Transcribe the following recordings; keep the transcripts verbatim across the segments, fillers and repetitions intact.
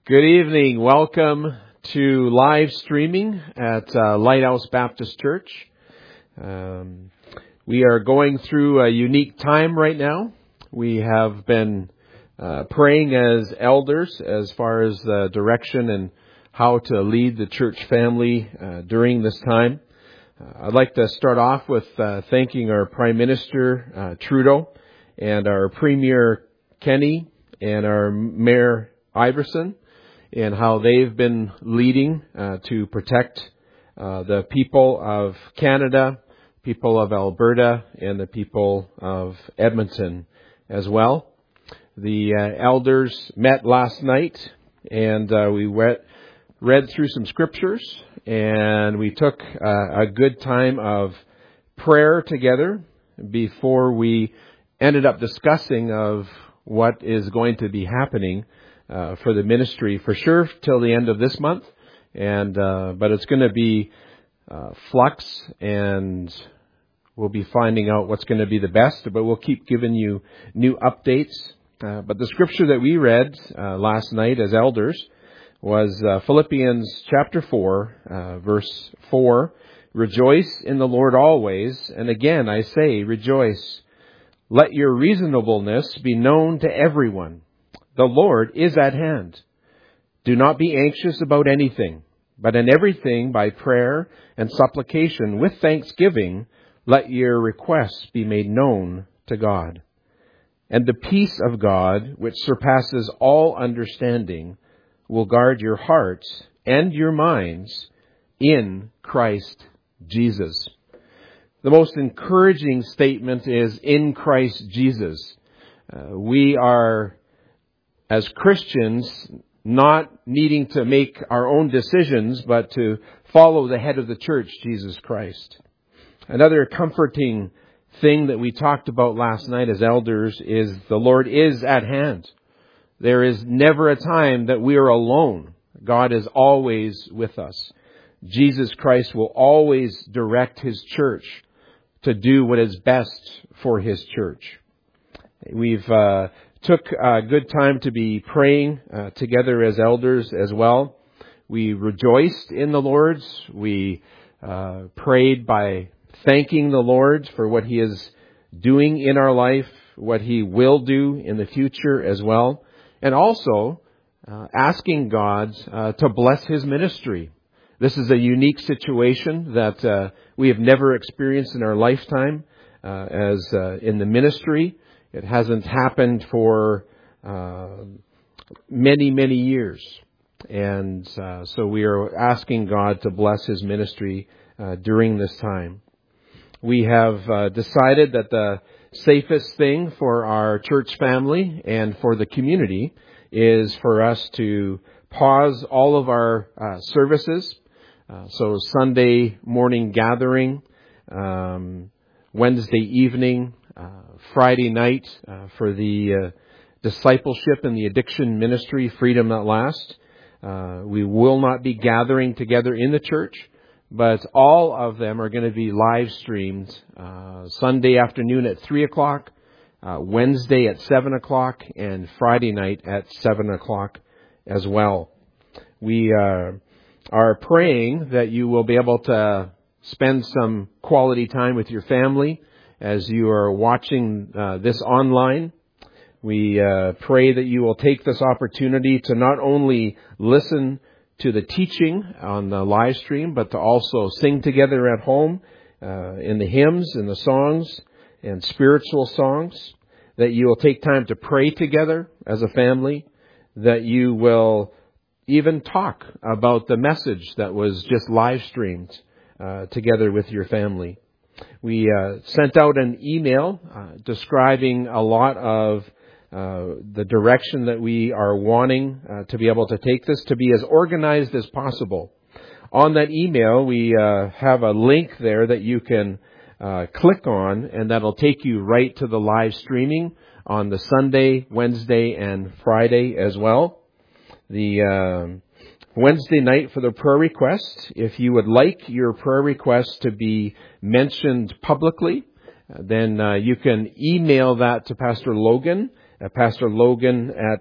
Good evening. Welcome to live streaming at uh, Lighthouse Baptist Church. Um, we are going through a unique time right now. We have been uh, praying as elders as far as the direction and how to lead the church family uh, during this time. Uh, I'd like to start off with uh, thanking our Prime Minister uh, Trudeau and our Premier Kenney and our Mayor Iverson, and how they've been leading uh, to protect uh, the people of Canada, people of Alberta, and the people of Edmonton as well. The uh, elders met last night, and uh, we read, read through some scriptures, and we took uh, a good time of prayer together before we ended up discussing of what is going to be happening Uh, for the ministry for sure till the end of this month, and uh, but it's going to be uh, flux, and we'll be finding out what's going to be the best. But we'll keep giving you new updates. Uh, but the scripture that we read uh, last night as elders was uh, Philippians chapter four, uh, verse four. Rejoice in the Lord always, and again I say rejoice. Let your reasonableness be known to everyone. The Lord is at hand. Do not be anxious about anything, but in everything by prayer and supplication with thanksgiving, let your requests be made known to God. And the peace of God, which surpasses all understanding, will guard your hearts and your minds in Christ Jesus. The most encouraging statement is in Christ Jesus. Uh, we are, as Christians, not needing to make our own decisions, but to follow the head of the church, Jesus Christ. Another comforting thing that we talked about last night as elders is the Lord is at hand. There is never a time that we are alone. God is always with us. Jesus Christ will always direct His church to do what is best for His church. We've uh, took a good time to be praying uh, together as elders as well. We rejoiced in the Lord. We uh, prayed by thanking the Lord for what He is doing in our life, what He will do in the future as well, and also uh, asking God uh, to bless His ministry. This is a unique situation that uh, we have never experienced in our lifetime uh, as uh, in the ministry. It hasn't happened for uh, many, many years. And uh, so we are asking God to bless His ministry uh, during this time. We have uh, decided that the safest thing for our church family and for the community is for us to pause all of our uh, services. Uh, so Sunday morning gathering, um, Wednesday evening, Uh, Friday night uh, for the uh, discipleship and the addiction ministry, Freedom at Last. Uh, we will not be gathering together in the church, but all of them are going to be live streamed uh, Sunday afternoon at three o'clock, uh, Wednesday at seven o'clock, and Friday night at seven o'clock as well. We uh, are praying that you will be able to spend some quality time with your family as you are watching uh, this online. We uh, pray that you will take this opportunity to not only listen to the teaching on the live stream, but to also sing together at home uh, in the hymns and the songs and spiritual songs, that you will take time to pray together as a family, that you will even talk about the message that was just live streamed uh, together with your family. We uh, sent out an email uh, describing a lot of uh, the direction that we are wanting uh, to be able to take this, to be as organized as possible. On that email, we uh, have a link there that you can uh, click on, and that'll take you right to the live streaming on the Sunday, Wednesday, and Friday as well. The uh, Wednesday night for the prayer request. If you would like your prayer request to be mentioned publicly, then uh, you can email that to Pastor Logan, uh, Pastor Logan at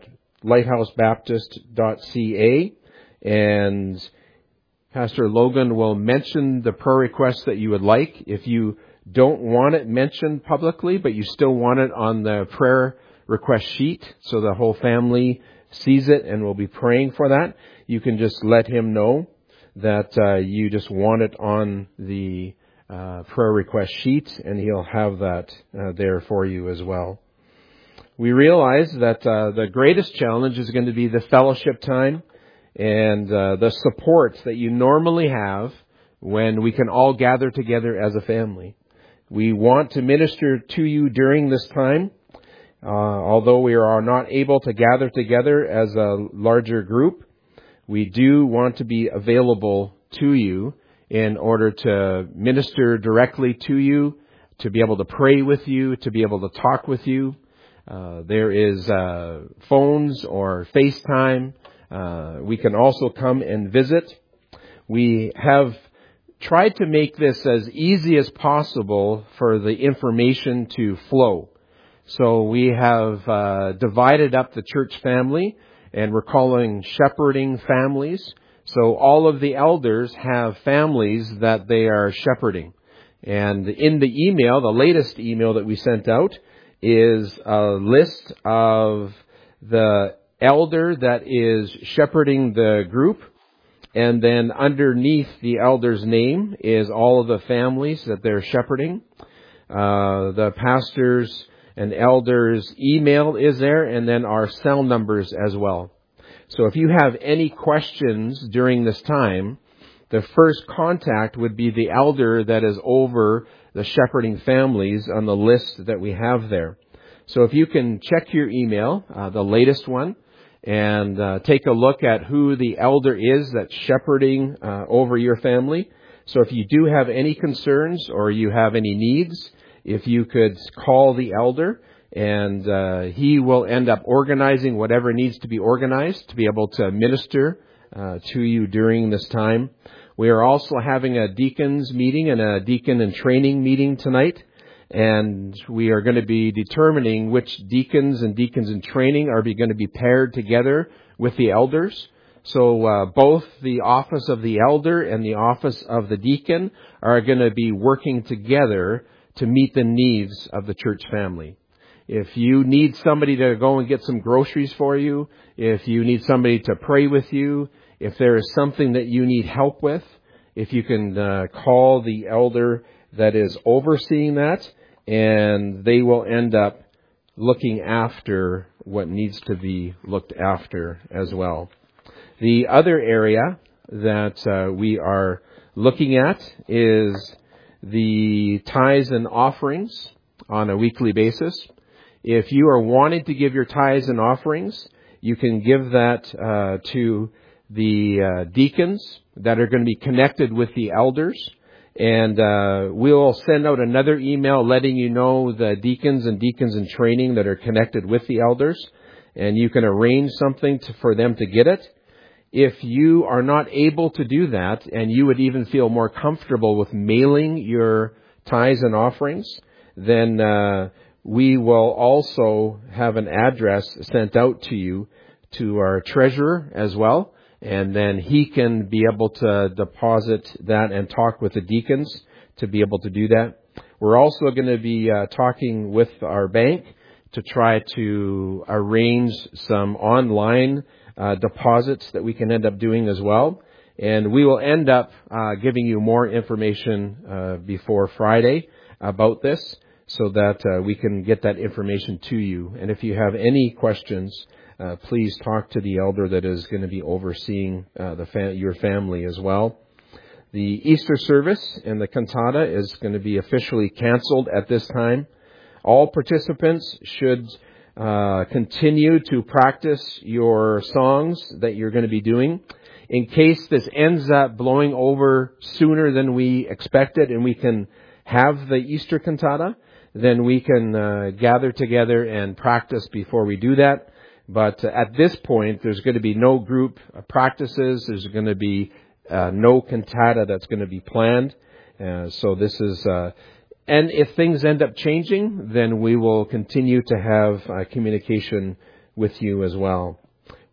lighthouse baptist dot c a, and Pastor Logan will mention the prayer requests that you would like. If you don't want it mentioned publicly, but you still want it on the prayer request sheet so the whole family sees it and will be praying for that, you can just let him know that uh, you just want it on the uh, prayer request sheet, and he'll have that uh, there for you as well. We realize that uh, the greatest challenge is going to be the fellowship time and uh, the support that you normally have when we can all gather together as a family. We want to minister to you during this time, uh, although we are not able to gather together as a larger group. We do want to be available to you in order to minister directly to you, to be able to pray with you, to be able to talk with you. Uh, there is uh, phones or FaceTime. Uh, we can also come and visit. We have tried to make this as easy as possible for the information to flow. So we have uh, divided up the church family, and we're calling shepherding families. So all of the elders have families that they are shepherding. And in the email, the latest email that we sent out, is a list of the elder that is shepherding the group. And then underneath the elder's name is all of the families that they're shepherding. Uh, the pastor's and elders' email is there, and then our cell numbers as well. So if you have any questions during this time, the first contact would be the elder that is over the shepherding families on the list that we have there. So if you can check your email, uh, the latest one, and uh, take a look at who the elder is that's shepherding uh, over your family. So if you do have any concerns or you have any needs, if you could call the elder, and uh, he will end up organizing whatever needs to be organized to be able to minister uh, to you during this time. We are also having a deacons meeting and a deacon and training meeting tonight. And we are going to be determining which deacons and deacons in training are going to be paired together with the elders. So uh, both the office of the elder and the office of the deacon are going to be working together to meet the needs of the church family. If you need somebody to go and get some groceries for you, if you need somebody to pray with you, if there is something that you need help with, if you can uh, call the elder that is overseeing that, and they will end up looking after what needs to be looked after as well. The other area that uh, we are looking at is the tithes and offerings on a weekly basis. If you are wanting to give your tithes and offerings, you can give that uh, to the uh, deacons that are going to be connected with the elders. And uh, we'll send out another email letting you know the deacons and deacons in training that are connected with the elders. And you can arrange something to, for them to get it. If you are not able to do that, and you would even feel more comfortable with mailing your tithes and offerings, then uh, we will also have an address sent out to you to our treasurer as well. And then he can be able to deposit that and talk with the deacons to be able to do that. We're also going to be uh, talking with our bank to try to arrange some online uh, deposits that we can end up doing as well. And we will end up uh, giving you more information uh, before Friday about this so that uh, we can get that information to you. And if you have any questions, Uh, please talk to the elder that is going to be overseeing uh, the fa- your family as well. The Easter service and the cantata is going to be officially canceled at this time. All participants should uh, continue to practice your songs that you're going to be doing. In case this ends up blowing over sooner than we expected and we can have the Easter cantata, then we can uh, gather together and practice before we do that. But at this point, there's going to be no group practices. There's going to be uh, no cantata that's going to be planned. Uh, so this is, uh, and if things end up changing, then we will continue to have uh, communication with you as well.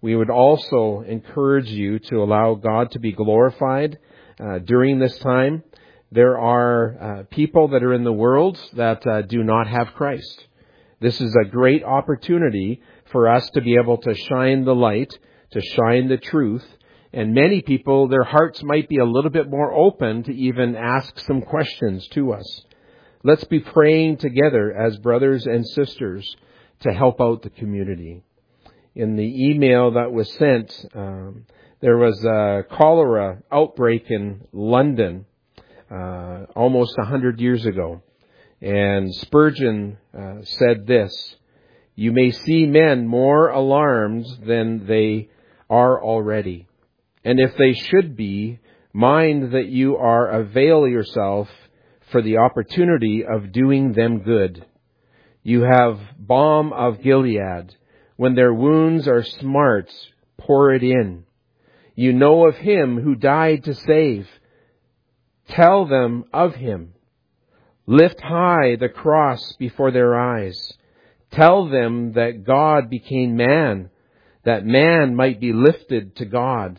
we would also encourage you to allow God to be glorified uh, during this time. There are uh, people that are in the world that uh, do not have Christ. This is a great opportunity for us to be able to shine the light, to shine the truth. And many people, their hearts might be a little bit more open to even ask some questions to us. Let's be praying together as brothers and sisters to help out the community. In the email that was sent, um, there was a cholera outbreak in London uh, almost a hundred years ago. And Spurgeon uh, said this, "You may see men more alarmed than they are already. And if they should be, mind that you are avail yourself for the opportunity of doing them good. You have balm of Gilead. When their wounds are smart, pour it in. You know of him who died to save. Tell them of him. Lift high the cross before their eyes. Tell them that God became man, that man might be lifted to God.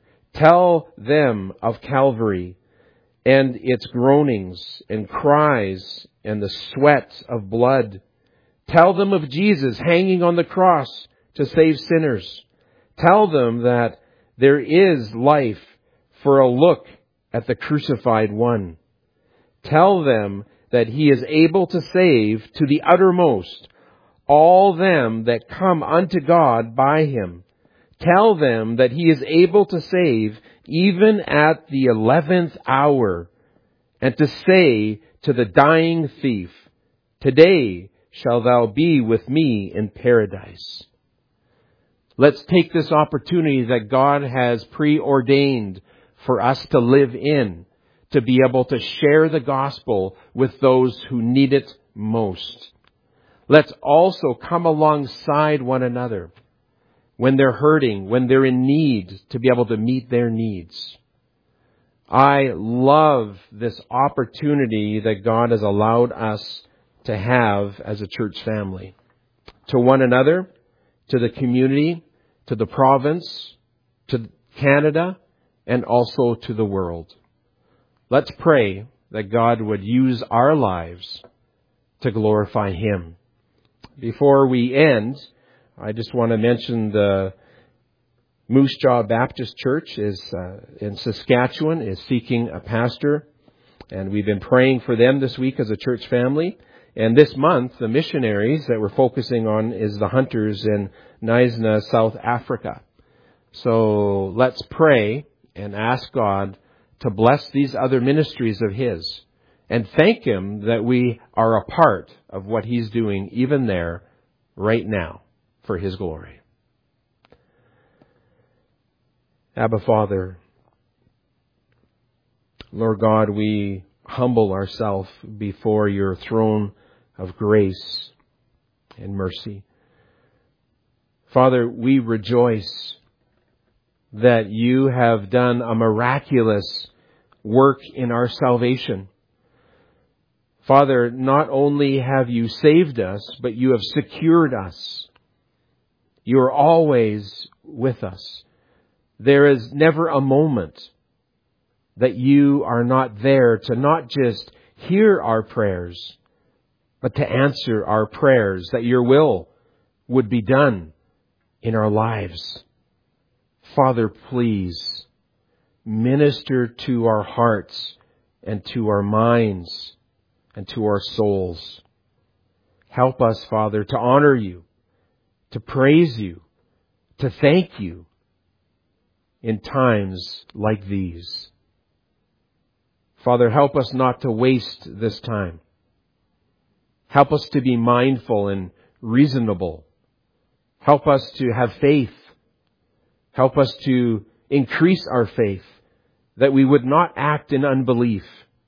Tell them of Calvary and its groanings and cries and the sweat of blood. Tell them of Jesus hanging on the cross to save sinners. Tell them that there is life for a look at the crucified one. Tell them that he is able to save to the uttermost all them that come unto God by him. Tell them that he is able to save even at the eleventh hour, and to say to the dying thief, today shall thou be with me in paradise." Let's take this opportunity that God has preordained for us to live in, to be able to share the gospel with those who need it most. Let's also come alongside one another when they're hurting, when they're in need, to be able to meet their needs. I love this opportunity that God has allowed us to have as a church family. To one another, to the community, to the province, to Canada, and also to the world. Let's pray that God would use our lives to glorify him. Before we end, I just want to mention the Moose Jaw Baptist Church is uh, in Saskatchewan is seeking a pastor, and we've been praying for them this week as a church family. And this month, the missionaries that we're focusing on is the hunters in Knysna, South Africa. So let's pray and ask God to bless these other ministries of his, and thank him that we are a part of what he's doing even there right now for his glory. Abba Father, Lord God, we humble ourselves before your throne of grace and mercy. Father, we rejoice that you have done a miraculous work in our salvation. Father, not only have you saved us, but you have secured us. You are always with us. There is never a moment that you are not there to not just hear our prayers, but to answer our prayers, that your will would be done in our lives. Father, please minister to our hearts and to our minds and to our souls. Help us, Father, to honor you, to praise you, to thank you in times like these. Father, help us not to waste this time. Help us to be mindful and reasonable. Help us to have faith. Help us to increase our faith, that we would not act in unbelief,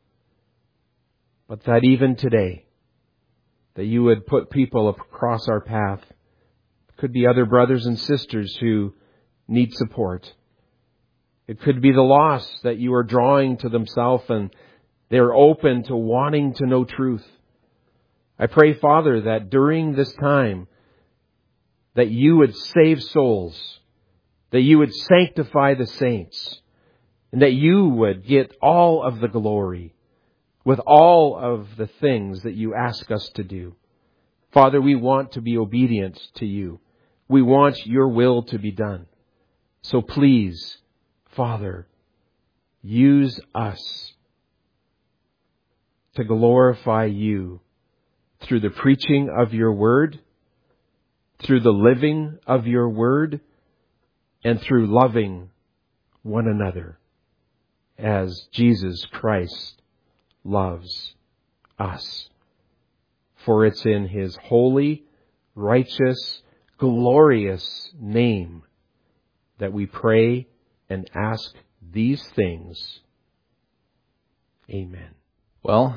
but that even today, that you would put people across our path. Could be other brothers and sisters who need support. It could be the lost that you are drawing to themselves and they're open to wanting to know truth. I pray, Father, that during this time that you would save souls, that you would sanctify the saints, and that you would get all of the glory with all of the things that you ask us to do. Father, we want to be obedient to you. We want your will to be done. So please, Father, use us to glorify you through the preaching of your word, through the living of your word, and through loving one another as Jesus Christ loves us. For it's in His holy, righteous, glorious name that we pray and ask these things. Amen. Well,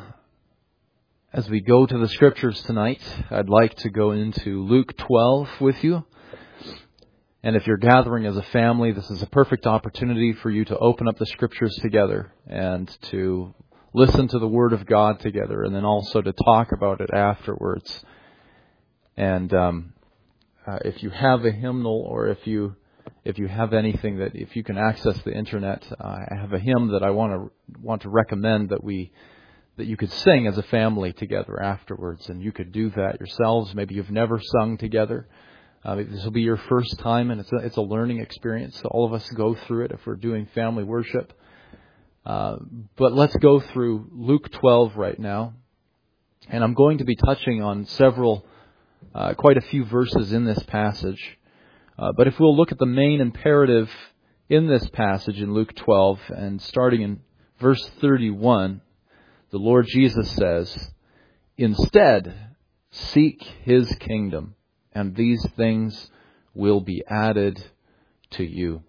as we go to the Scriptures tonight, I'd like to go into Luke twelve with you. And if you're gathering as a family, this is a perfect opportunity for you to open up the Scriptures together and to listen to the Word of God together, and then also to talk about it afterwards. And um, uh, if you have a hymnal, or if you if you have anything that, if you can access the internet, uh, I have a hymn that I want to want to recommend that we that you could sing as a family together afterwards, and you could do that yourselves. Maybe you've never sung together. Uh, this will be your first time, and it's a, it's a learning experience. So all of us go through it if we're doing family worship. Uh, but let's go through Luke twelve right now. And I'm going to be touching on several, uh, quite a few verses in this passage. Uh, but if we'll look at the main imperative in this passage in Luke twelve, and starting in verse thirty-one, the Lord Jesus says, "Instead, seek His kingdom, and these things will be added to you."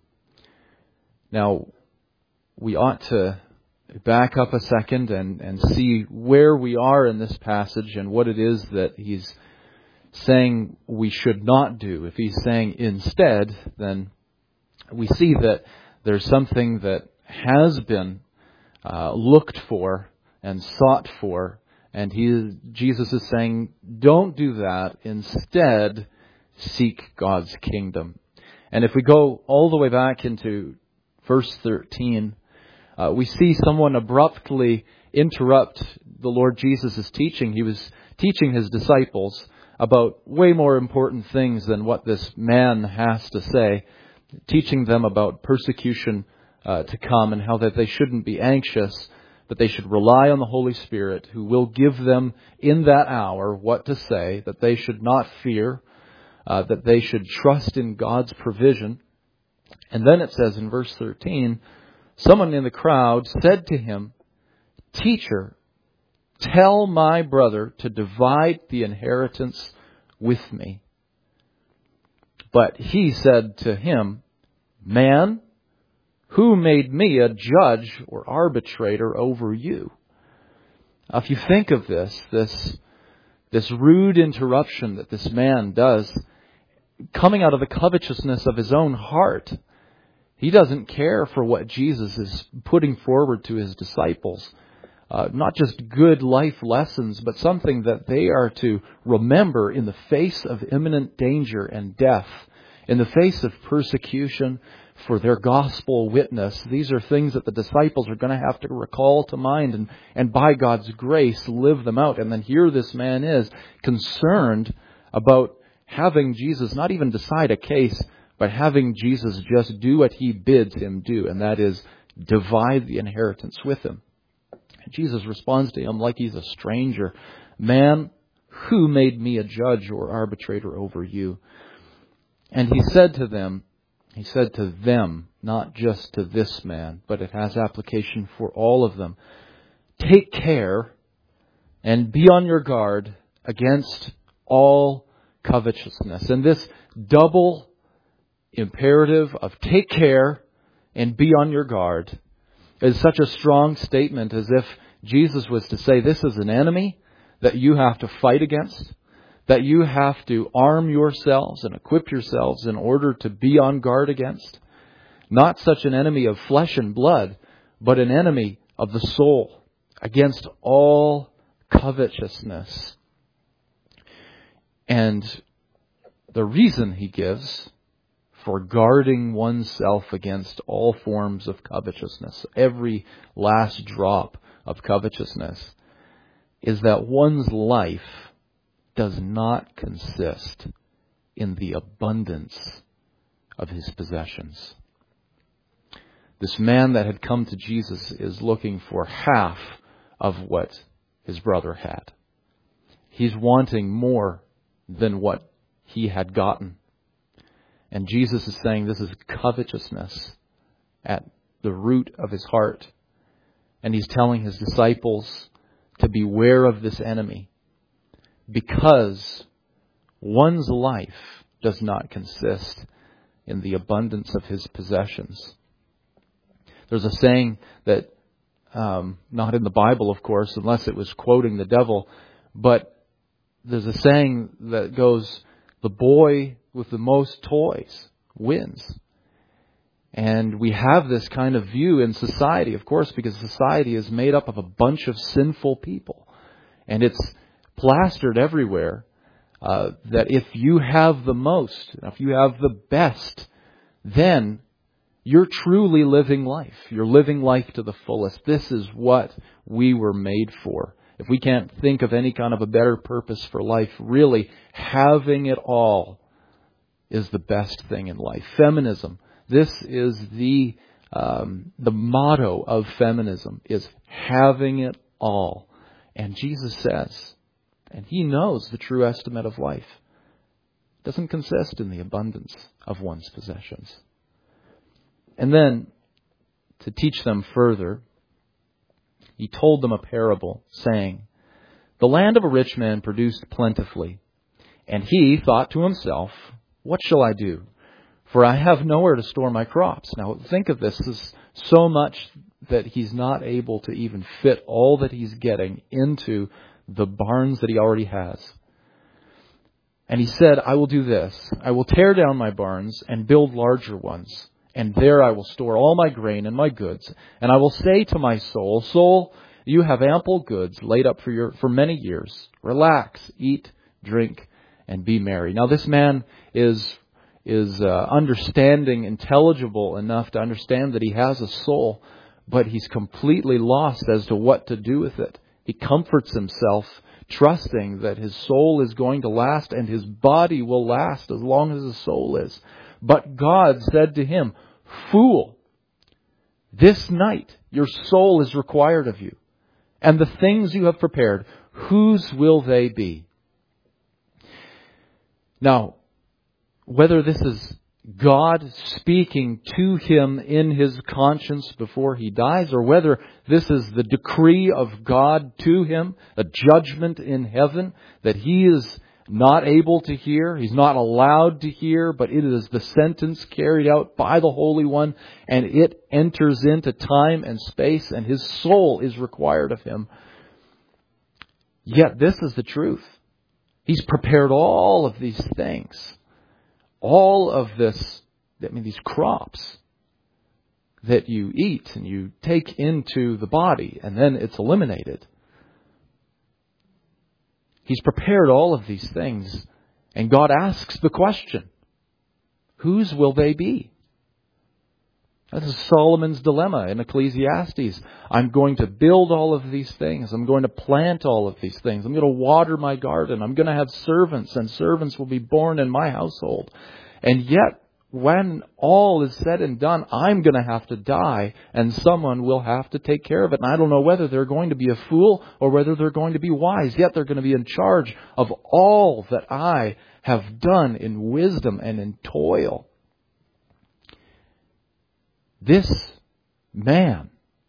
Now, we ought to back up a second and, and see where we are in this passage and what it is that He's saying we should not do. If He's saying instead, then we see that there's something that has been uh, looked for and sought for, and he, Jesus is saying, don't do that. Instead, seek God's kingdom. And if we go all the way back into verse thirteen, uh, we see someone abruptly interrupt the Lord Jesus' teaching. He was teaching His disciples about way more important things than what this man has to say, teaching them about persecution uh, to come, and how that they shouldn't be anxious, that they should rely on the Holy Spirit, who will give them in that hour what to say, that they should not fear, uh, that they should trust in God's provision. And then it says in verse thirteen, someone in the crowd said to Him, "Teacher, tell my brother to divide the inheritance with me." But He said to him, "Man, who made me a judge or arbitrator over you?" Now, if you think of this, this, this rude interruption that this man does, coming out of the covetousness of his own heart, he doesn't care for what Jesus is putting forward to His disciples. Uh, not just good life lessons, but something that they are to remember in the face of imminent danger and death, in the face of persecution for their gospel witness. These are things that the disciples are going to have to recall to mind and, and by God's grace live them out. And then here this man is concerned about having Jesus not even decide a case, but having Jesus just do what He bids him do, and that is divide the inheritance with him. And Jesus responds to him like he's a stranger. "Man, who made me a judge or arbitrator over you?" And He said to them, He said to them, not just to this man, but it has application for all of them. "Take care and be on your guard against all covetousness." And this double imperative of take care and be on your guard is such a strong statement, as if Jesus was to say, this is an enemy that you have to fight against, that you have to arm yourselves and equip yourselves in order to be on guard against. Not such an enemy of flesh and blood, but an enemy of the soul, against all covetousness. And the reason He gives for guarding oneself against all forms of covetousness, every last drop of covetousness, is that one's life does not consist in the abundance of his possessions. This man that had come to Jesus is looking for half of what his brother had. He's wanting more than what he had gotten. And Jesus is saying this is covetousness at the root of his heart. And he's telling his disciples to beware of this enemy, because one's life does not consist in the abundance of his possessions. There's a saying that, um, not in the Bible, of course, unless it was quoting the devil, but there's a saying that goes, the boy with the most toys wins. And we have this kind of view in society, of course, because society is made up of a bunch of sinful people. And it's plastered everywhere uh, that if you have the most, if you have the best, then you're truly living life. You're living life to the fullest. This is what we were made for. If we can't think of any kind of a better purpose for life, really, having it all is the best thing in life. Feminism. This is the um, the motto of feminism, is having it all. And Jesus says, and He knows the true estimate of life, doesn't consist in the abundance of one's possessions. And then, to teach them further, He told them a parable, saying, the land of a rich man produced plentifully, and he thought to himself, what shall I do? For I have nowhere to store my crops. Now think of this. This is so much that he's not able to even fit all that he's getting into the barns that he already has. And he said, I will do this. I will tear down my barns and build larger ones. And there I will store all my grain and my goods. And I will say to my soul, soul, you have ample goods laid up for your for many years. Relax, eat, drink, and be merry. Now this man is is uh, understanding, intelligible enough to understand that he has a soul, but he's completely lost as to what to do with it. He comforts himself, trusting that his soul is going to last and his body will last as long as his soul is. But God said to him, fool, this night your soul is required of you, and the things you have prepared, whose will they be? Now, whether this is God speaking to him in his conscience before he dies, or whether this is the decree of God to him, a judgment in heaven that he is not able to hear, he's not allowed to hear, but it is the sentence carried out by the Holy One, and it enters into time and space, and his soul is required of him. Yet this is the truth. He's prepared all of these things. All of this, I mean, these crops that you eat and you take into the body and then it's eliminated. He's prepared all of these things. And God asks the question, whose will they be? This is Solomon's dilemma in Ecclesiastes. I'm going to build all of these things. I'm going to plant all of these things. I'm going to water my garden. I'm going to have servants, and servants will be born in my household. And yet, when all is said and done, I'm going to have to die, and someone will have to take care of it. And I don't know whether they're going to be a fool or whether they're going to be wise. Yet they're going to be in charge of all that I have done in wisdom and in toil. This man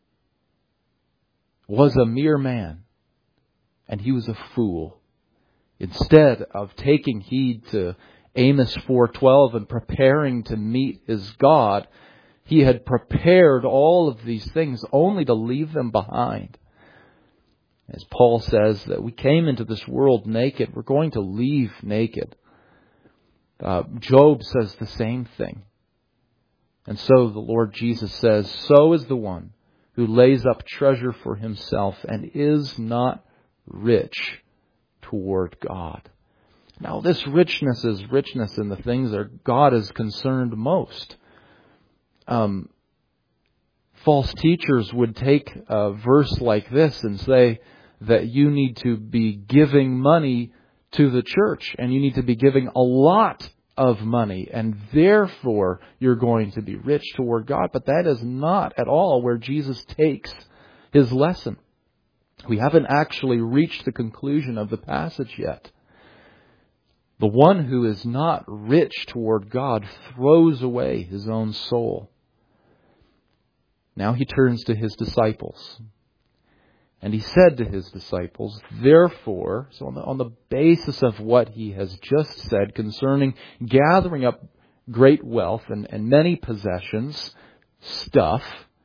was a mere man, and he was a fool. Instead of taking heed to Amos four twelve and preparing to meet his God, he had prepared all of these things only to leave them behind. As Paul says, that we came into this world naked, we're going to leave naked. Uh, Job says the same thing. And so the Lord Jesus says, so is the one who lays up treasure for himself and is not rich toward God. Now, this richness is richness in the things that God is concerned most. Um, false teachers would take a verse like this and say that you need to be giving money to the church, and you need to be giving a lot of money, and therefore you're going to be rich toward God. But that is not at all where Jesus takes his lesson. We haven't actually reached the conclusion of the passage yet. The one who is not rich toward God throws away his own soul. Now he turns to his disciples. And he said to his disciples, therefore, so on the, on the basis of what he has just said concerning gathering up great wealth and, and many possessions, stuff,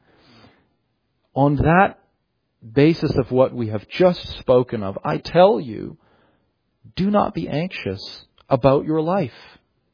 on that basis of what we have just spoken of, I tell you, do not be anxious about your life,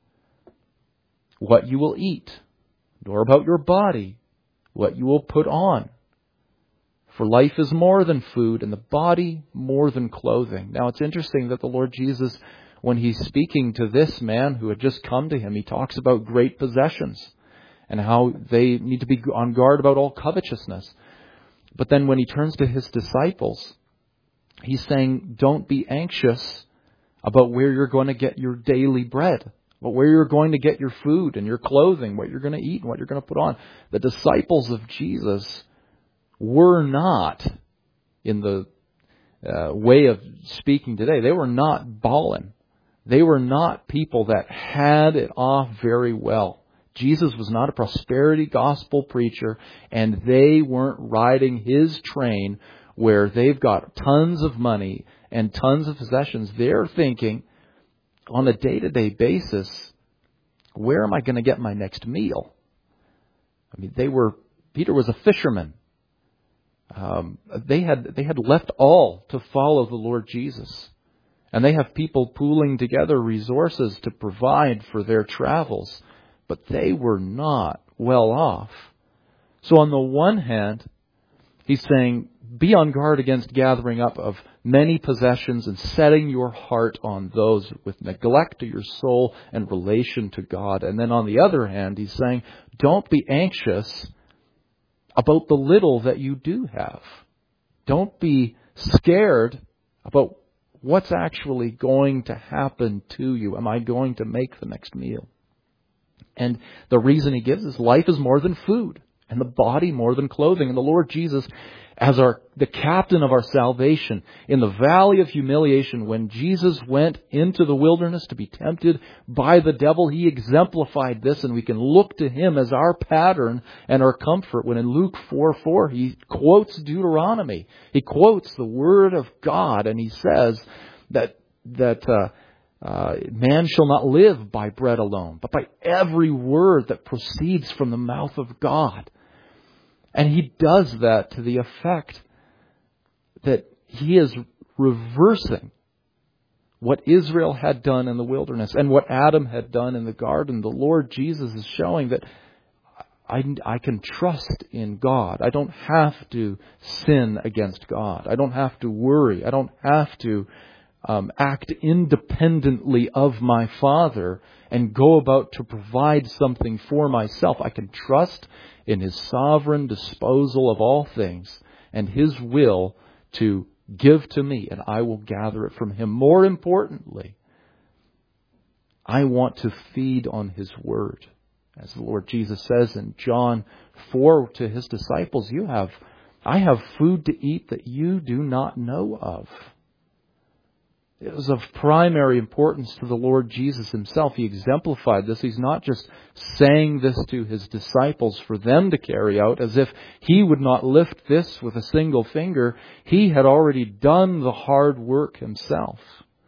what you will eat, nor about your body, what you will put on. For life is more than food, and the body more than clothing. Now, it's interesting that the Lord Jesus, when he's speaking to this man who had just come to him, he talks about great possessions and how they need to be on guard about all covetousness. But then when he turns to his disciples, he's saying, don't be anxious about where you're going to get your daily bread, but where you're going to get your food and your clothing, what you're going to eat and what you're going to put on. The disciples of Jesus were not, in the uh, way of speaking today, they were not ballin'. They were not people that had it off very well. Jesus was not a prosperity gospel preacher, and they weren't riding his train where they've got tons of money and tons of possessions. They're thinking on a day-to-day basis, where am I going to get my next meal? I mean, they were, Peter was a fisherman. Um, they had they had left all to follow the Lord Jesus. And they have people pooling together resources to provide for their travels. But they were not well off. So on the one hand, he's saying, be on guard against gathering up of many possessions and setting your heart on those with neglect to your soul and relation to God. And then on the other hand, he's saying, don't be anxious about the little that you do have. Don't be scared about what's actually going to happen to you. Am I going to make the next meal? And the reason he gives is life is more than food, and the body more than clothing. And the Lord Jesus, as our the captain of our salvation, in the valley of humiliation, when Jesus went into the wilderness to be tempted by the devil, he exemplified this, and we can look to him as our pattern and our comfort. When in Luke four four, he quotes Deuteronomy. He quotes the Word of God, and he says that that uh, uh, man shall not live by bread alone, but by every word that proceeds from the mouth of God. And he does that to the effect that he is reversing what Israel had done in the wilderness and what Adam had done in the garden. The Lord Jesus is showing that I, I can trust in God. I don't have to sin against God. I don't have to worry. I don't have to um, act independently of my Father and go about to provide something for myself. I can trust in His sovereign disposal of all things and His will to give to me, and I will gather it from Him. More importantly, I want to feed on His Word. As the Lord Jesus says in John four to His disciples, you have, I have food to eat that you do not know of. It was of primary importance to the Lord Jesus Himself. He exemplified this. He's not just saying this to His disciples for them to carry out as if He would not lift this with a single finger. He had already done the hard work Himself.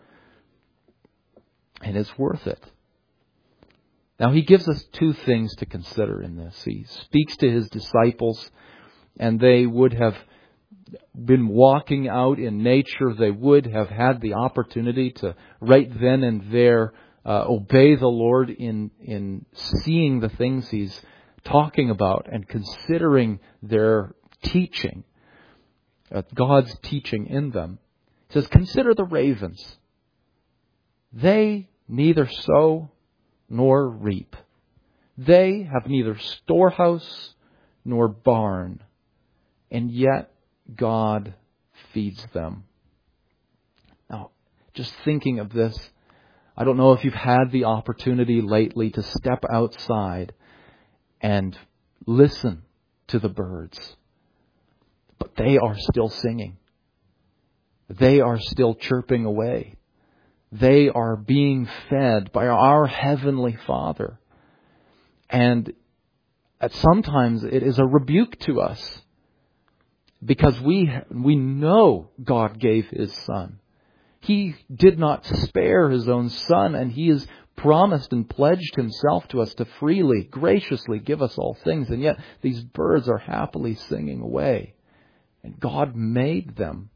And it's worth it. Now He gives us two things to consider in this. He speaks to His disciples, and they would have been walking out in nature. They would have had the opportunity to right then and there uh, obey the Lord in in seeing the things He's talking about and considering their teaching, uh, God's teaching in them. He says, consider the ravens. They neither sow nor reap. They have neither storehouse nor barn, and yet God feeds them. Now, just thinking of this, I don't know if you've had the opportunity lately to step outside and listen to the birds. But they are still singing. They are still chirping away. They are being fed by our Heavenly Father. And sometimes it is a rebuke to us, because we we know God gave His Son. He did not spare His own Son, and He has promised and pledged Himself to us to freely, graciously give us all things. And yet these birds are happily singing away. And God made them.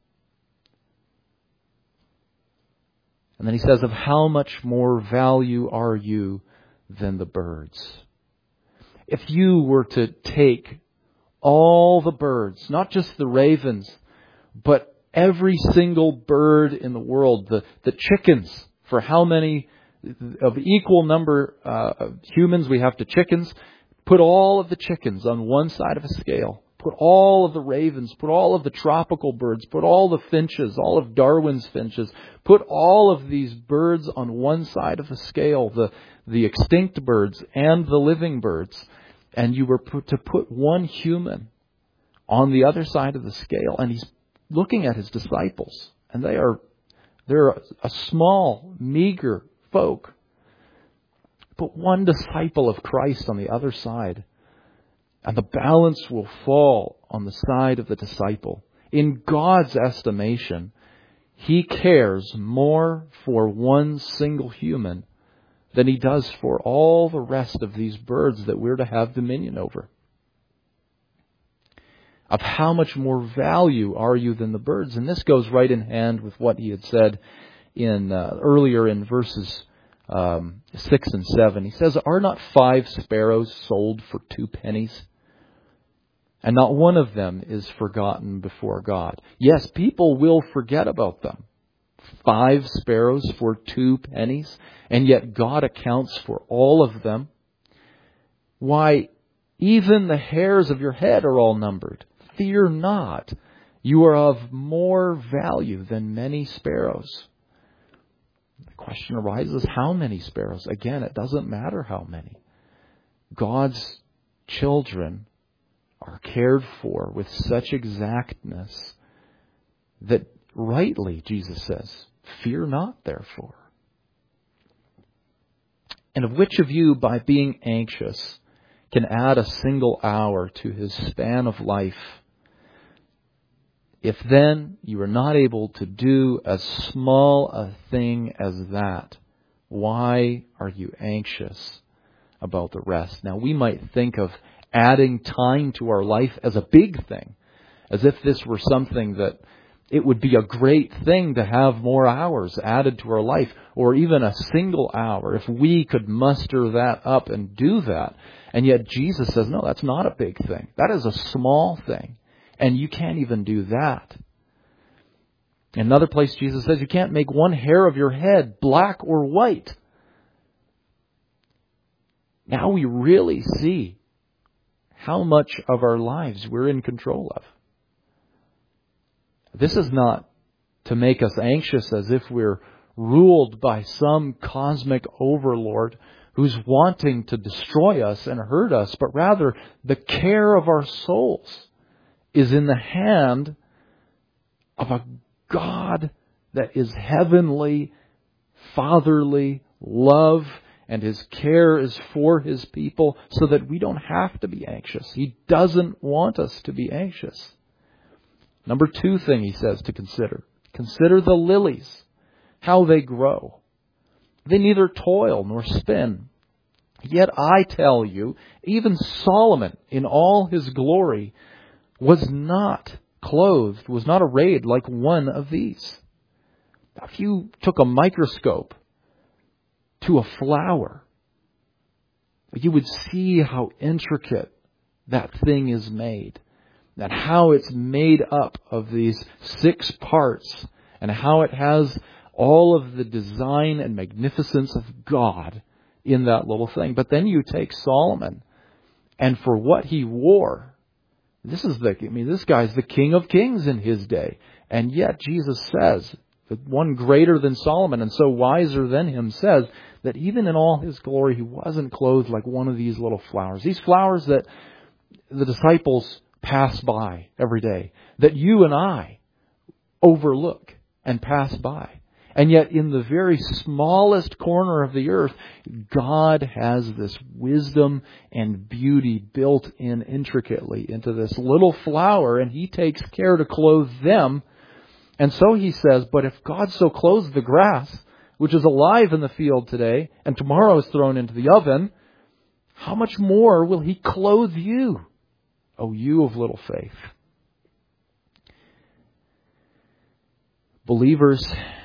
And then He says, of how much more value are you than the birds? If you were to take all the birds, not just the ravens, but every single bird in the world, the, the chickens, for how many of equal number uh, of humans we have to chickens, put all of the chickens on one side of a scale. Put all of the ravens, put all of the tropical birds, put all the finches, all of Darwin's finches, put all of these birds on one side of the scale, the, the extinct birds and the living birds, and you were put to put one human on the other side of the scale, and He's looking at His disciples, and they are they're a, a small, meager folk. Put one disciple of Christ on the other side, and the balance will fall on the side of the disciple. In God's estimation, He cares more for one single human than He does for all the rest of these birds that we're to have dominion over. Of how much more value are you than the birds? And this goes right in hand with what He had said in uh, earlier in verses um, six and seven. He says, are not five sparrows sold for two pennies? And not one of them is forgotten before God. Yes, people will forget about them. Five sparrows for two pennies, and yet God accounts for all of them. Why, even the hairs of your head are all numbered. Fear not, you are of more value than many sparrows. The question arises, how many sparrows? Again, it doesn't matter how many. God's children are cared for with such exactness that rightly, Jesus says, fear not, therefore. And of which of you, by being anxious, can add a single hour to his span of life? If then you are not able to do as small a thing as that, why are you anxious about the rest? Now, we might think of adding time to our life as a big thing, as if this were something that it would be a great thing to have more hours added to our life, or even a single hour, if we could muster that up and do that. And yet Jesus says, no, that's not a big thing. That is a small thing. And you can't even do that. In another place, Jesus says you can't make one hair of your head black or white. Now we really see how much of our lives we're in control of. This is not to make us anxious as if we're ruled by some cosmic overlord who's wanting to destroy us and hurt us, but rather the care of our souls is in the hand of a God that is heavenly, fatherly, love, and His care is for His people so that we don't have to be anxious. He doesn't want us to be anxious. Number two thing He says to consider. Consider the lilies, how they grow. They neither toil nor spin. Yet I tell you, even Solomon in all his glory was not clothed, was not arrayed like one of these. If you took a microscope to a flower, you would see how intricate that thing is made. And how it's made up of these six parts, and how it has all of the design and magnificence of God in that little thing. But then you take Solomon, and for what he wore, this is the, I mean, this guy's the King of Kings in his day. And yet Jesus says that one greater than Solomon and so wiser than him says that even in all his glory, he wasn't clothed like one of these little flowers. These flowers that the disciples pass by every day, that you and I overlook and pass by. And yet in the very smallest corner of the earth, God has this wisdom and beauty built in intricately into this little flower, and He takes care to clothe them. And so He says, but if God so clothes the grass, which is alive in the field today, and tomorrow is thrown into the oven, how much more will He clothe you, O you of little faith? Believers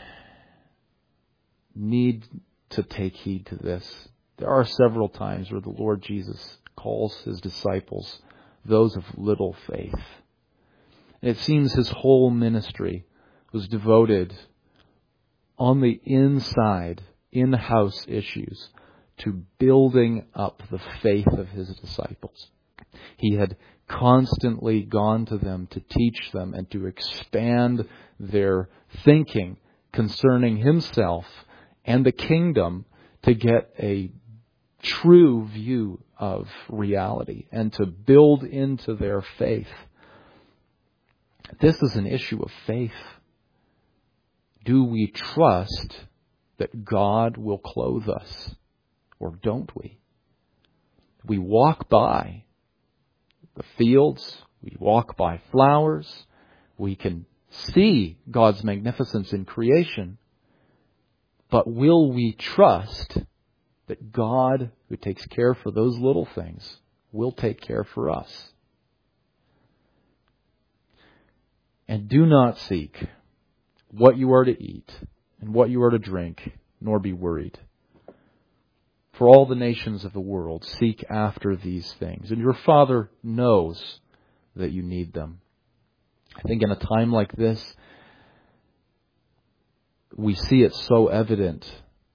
need to take heed to this. There are several times where the Lord Jesus calls His disciples those of little faith. And it seems His whole ministry was devoted on the inside, in-house issues to building up the faith of His disciples. He had constantly gone to them to teach them and to expand their thinking concerning Himself and the kingdom to get a true view of reality and to build into their faith. This is an issue of faith. Do we trust that God will clothe us, or don't we? We walk by the fields, we walk by flowers, we can see God's magnificence in creation, but will we trust that God, who takes care for those little things, will take care for us? And do not seek what you are to eat and what you are to drink, nor be worried. For all the nations of the world seek after these things, and your Father knows that you need them. I think in a time like this, we see it so evident.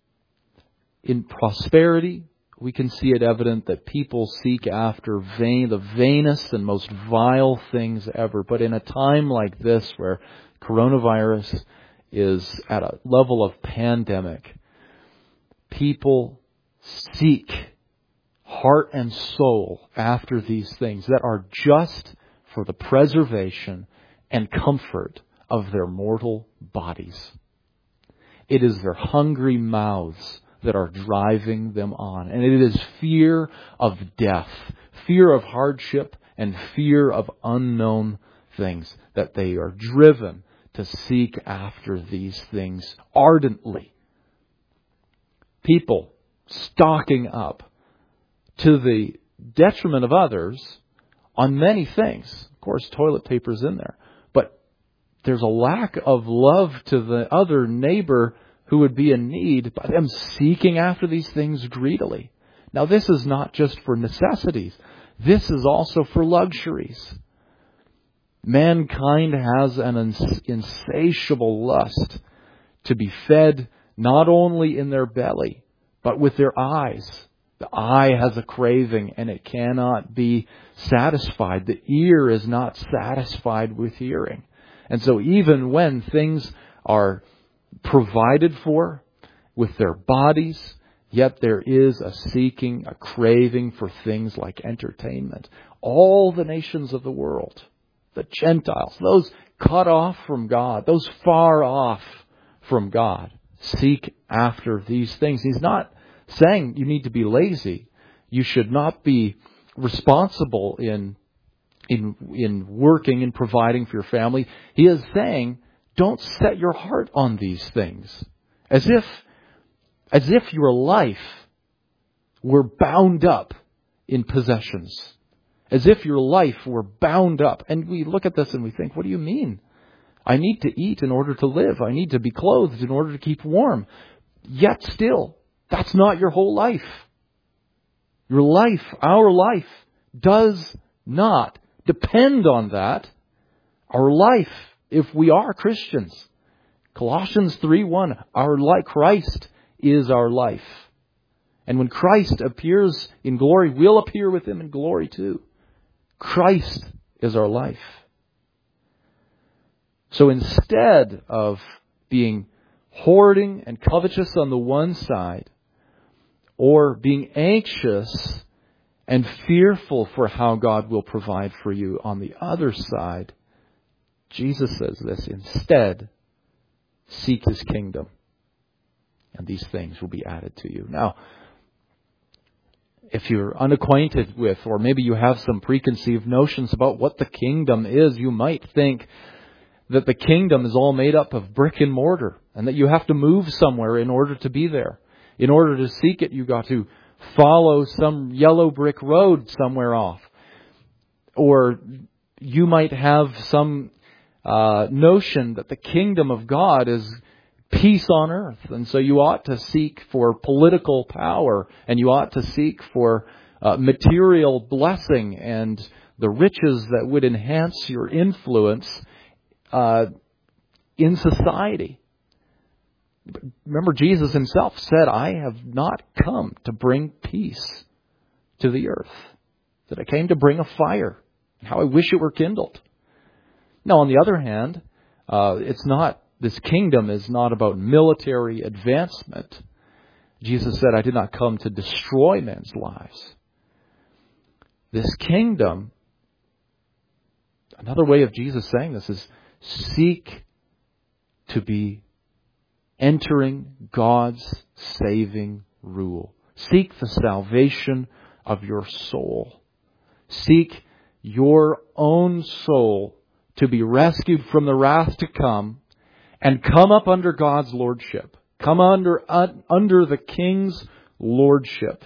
In prosperity, we can see it evident that people seek after vain, the vainest and most vile things ever. But in a time like this, where coronavirus is at a level of pandemic, people seek heart and soul after these things that are just for the preservation and comfort of their mortal bodies. It is their hungry mouths that are driving them on. And it is fear of death, fear of hardship, and fear of unknown things that they are driven to seek after these things ardently. People stocking up to the detriment of others on many things. Of course, toilet paper's in there. But there's a lack of love to the other neighbor who would be in need by them seeking after these things greedily. Now, this is not just for necessities. This is also for luxuries. Mankind has an insatiable lust to be fed not only in their belly, but with their eyes. The eye has a craving and it cannot be satisfied. The ear is not satisfied with hearing. And so even when things are provided for with their bodies, yet there is a seeking, a craving for things like entertainment. All the nations of the world, the Gentiles, those cut off from God, those far off from God, seek after these things. He's not saying you need to be lazy. You should not be responsible in in in working and providing for your family. He is saying, don't set your heart on these things. As if, as if your life were bound up in possessions. As if your life were bound up. And we look at this and we think, what do you mean? I need to eat in order to live. I need to be clothed in order to keep warm. Yet still, that's not your whole life. Your life, our life, does not depend on that. Our life, if we are Christians, Colossians three one, our life, Christ is our life. And when Christ appears in glory, we'll appear with Him in glory too. Christ is our life. So instead of being hoarding and covetous on the one side, or being anxious and fearful for how God will provide for you on the other side, Jesus says this: instead, seek His kingdom, and these things will be added to you. Now, if you're unacquainted with, or maybe you have some preconceived notions about what the kingdom is, you might think that the kingdom is all made up of brick and mortar, and that you have to move somewhere in order to be there. In order to seek it, you got to follow some yellow brick road somewhere off. Or you might have some uh, notion that the kingdom of God is peace on earth, and so you ought to seek for political power, and you ought to seek for uh, material blessing and the riches that would enhance your influence uh, in society. Remember, Jesus Himself said, I have not come to bring peace to the earth. That I came to bring a fire. How I wish it were kindled. Now, on the other hand, uh, it's not, this kingdom is not about military advancement. Jesus said, I did not come to destroy men's lives. This kingdom, another way of Jesus saying this is, seek to be entering God's saving rule. Seek the salvation of your soul. Seek your own soul to be rescued from the wrath to come and come up under God's lordship. Come under, uh, under the King's lordship.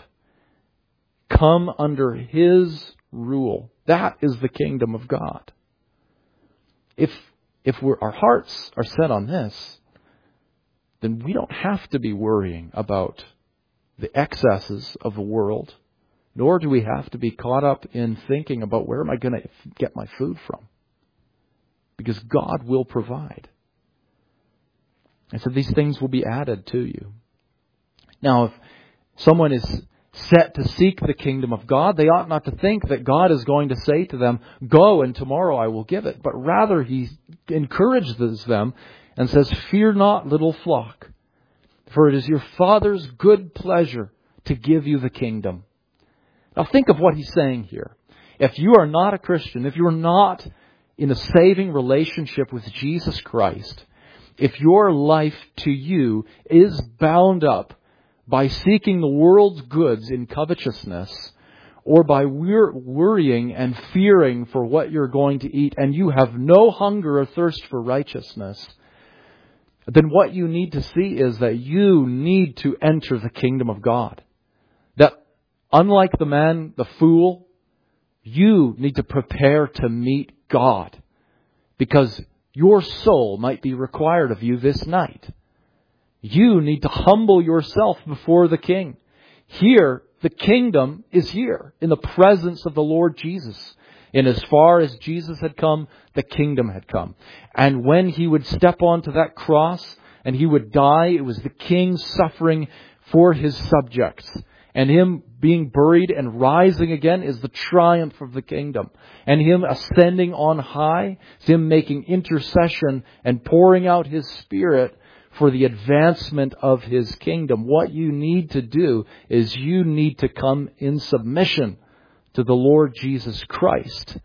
Come under His rule. That is the kingdom of God. If, if we're, our hearts are set on this, then we don't have to be worrying about the excesses of the world, nor do we have to be caught up in thinking about where am I going to get my food from. Because God will provide. And so these things will be added to you. Now, if someone is set to seek the kingdom of God, they ought not to think that God is going to say to them, go and tomorrow I will give it. But rather He encourages them and says, fear not, little flock, for it is your Father's good pleasure to give you the kingdom. Now think of what He's saying here. If you are not a Christian, if you're not in a saving relationship with Jesus Christ, if your life to you is bound up by seeking the world's goods in covetousness, or by worrying and fearing for what you're going to eat, and you have no hunger or thirst for righteousness, then what you need to see is that you need to enter the kingdom of God. That unlike the man, the fool, you need to prepare to meet God, because your soul might be required of you this night. You need to humble yourself before the King. Here, the kingdom is here in the presence of the Lord Jesus. And as far as Jesus had come, the kingdom had come. And when He would step onto that cross and He would die, it was the King suffering for His subjects. And Him being buried and rising again is the triumph of the kingdom. And Him ascending on high is Him making intercession and pouring out His Spirit for the advancement of His kingdom. What you need to do is you need to come in submission to the Lord Jesus Christ.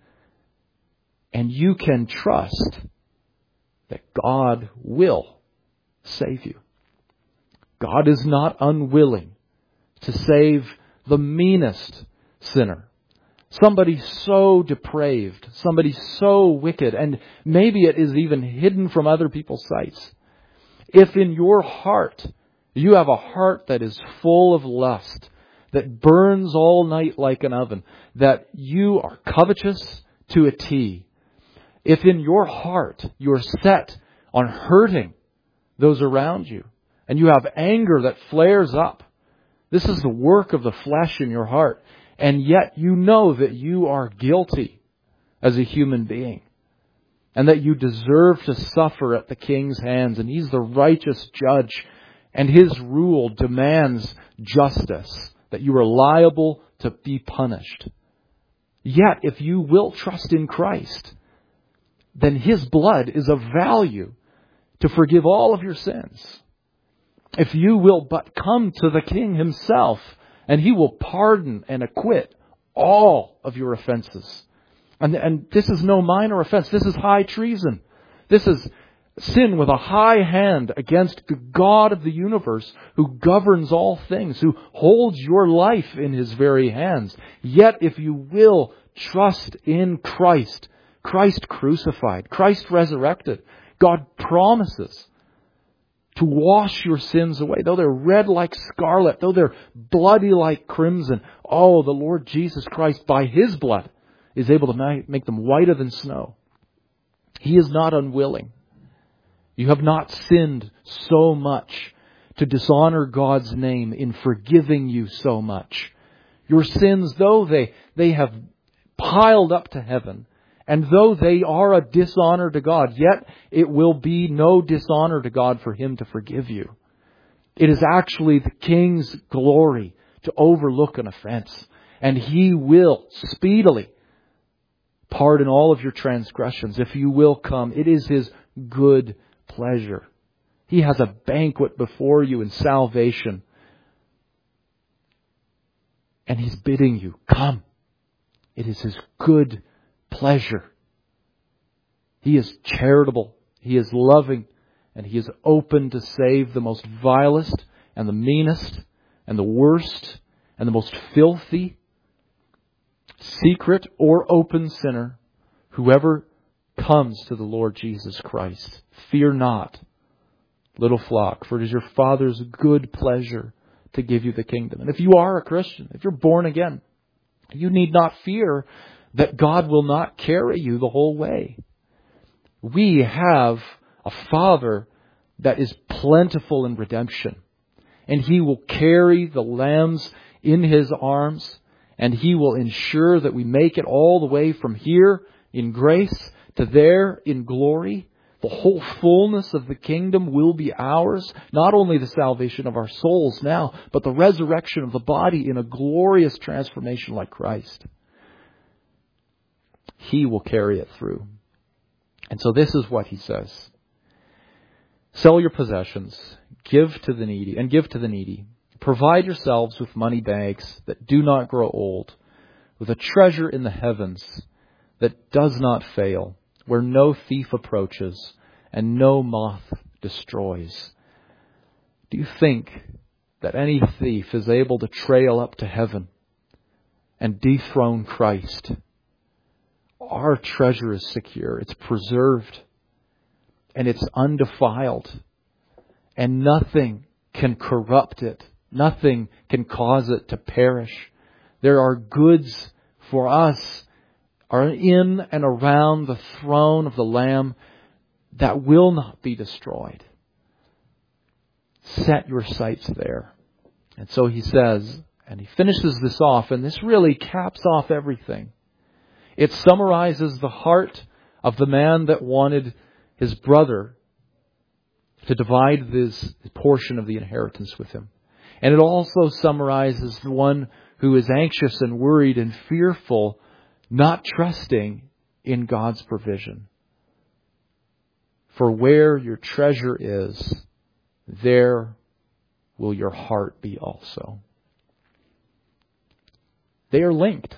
And you can trust that God will save you. God is not unwilling to save the meanest sinner. Somebody so depraved, somebody so wicked, and maybe it is even hidden from other people's sights. If in your heart you have a heart that is full of lust, that burns all night like an oven, that you are covetous to a T, if in your heart you're set on hurting those around you, and you have anger that flares up, this is the work of the flesh in your heart, and yet you know that you are guilty as a human being, and that you deserve to suffer at the king's hands, and he's the righteous judge, and his rule demands justice, that you are liable to be punished. Yet, if you will trust in Christ, then his blood is of value to forgive all of your sins. If you will but come to the King himself, and he will pardon and acquit all of your offenses. And, and this is no minor offense. This is high treason. This is sin with a high hand against the God of the universe, who governs all things, who holds your life in his very hands. Yet if you will trust in Christ, Christ crucified, Christ resurrected, God promises to wash your sins away. Though they're red like scarlet, though they're bloody like crimson, oh, the Lord Jesus Christ, by his blood, is able to make them whiter than snow. He is not unwilling. You have not sinned so much to dishonor God's name in forgiving you so much. Your sins, though they, they have piled up to heaven, and though they are a dishonor to God, yet it will be no dishonor to God for him to forgive you. It is actually the King's glory to overlook an offense, and he will speedily pardon all of your transgressions if you will come. It is his good pleasure. He has a banquet before you in salvation, and he's bidding you, come. It is his good pleasure. He is charitable. He is loving. And he is open to save the most vilest and the meanest and the worst and the most filthy, secret or open sinner, whoever comes to the Lord Jesus Christ. Fear not, little flock, for it is your Father's good pleasure to give you the kingdom. And if you are a Christian, if you're born again, you need not fear that God will not carry you the whole way. We have a Father that is plentiful in redemption, and he will carry the lambs in his arms, and he will ensure that we make it all the way from here in grace to there in glory. The whole fullness of the kingdom will be ours. Not only the salvation of our souls now, but the resurrection of the body in a glorious transformation like Christ. He will carry it through. And so this is what he says. Sell your possessions, give to the needy, and give to the needy. Provide yourselves with money bags that do not grow old, with a treasure in the heavens that does not fail, where no thief approaches and no moth destroys. Do you think that any thief is able to trail up to heaven and dethrone Christ? Our treasure is secure. It's preserved. And it's undefiled. And nothing can corrupt it. Nothing can cause it to perish. There are goods for us are in and around the throne of the Lamb that will not be destroyed. Set your sights there. And so he says, and he finishes this off, and this really caps off everything. It summarizes the heart of the man that wanted his brother to divide this portion of the inheritance with him. And it also summarizes the one who is anxious and worried and fearful, not trusting in God's provision. For where your treasure is, there will your heart be also. They are linked.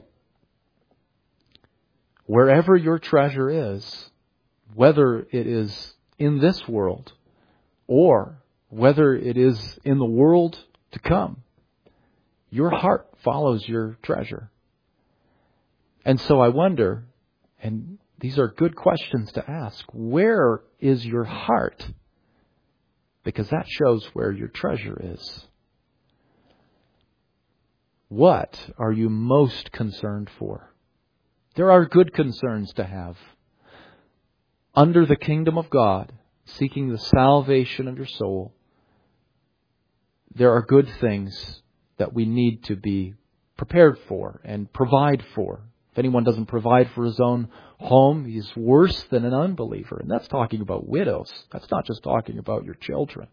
Wherever your treasure is, whether it is in this world or whether it is in the world to come, your heart follows your treasure. And so I wonder, and these are good questions to ask, where is your heart? Because that shows where your treasure is. What are you most concerned for? There are good concerns to have. Under the kingdom of God, seeking the salvation of your soul, there are good things that we need to be prepared for and provide for If anyone doesn't provide for his own home, he's worse than an unbeliever. And that's talking about widows. That's not just talking about your children.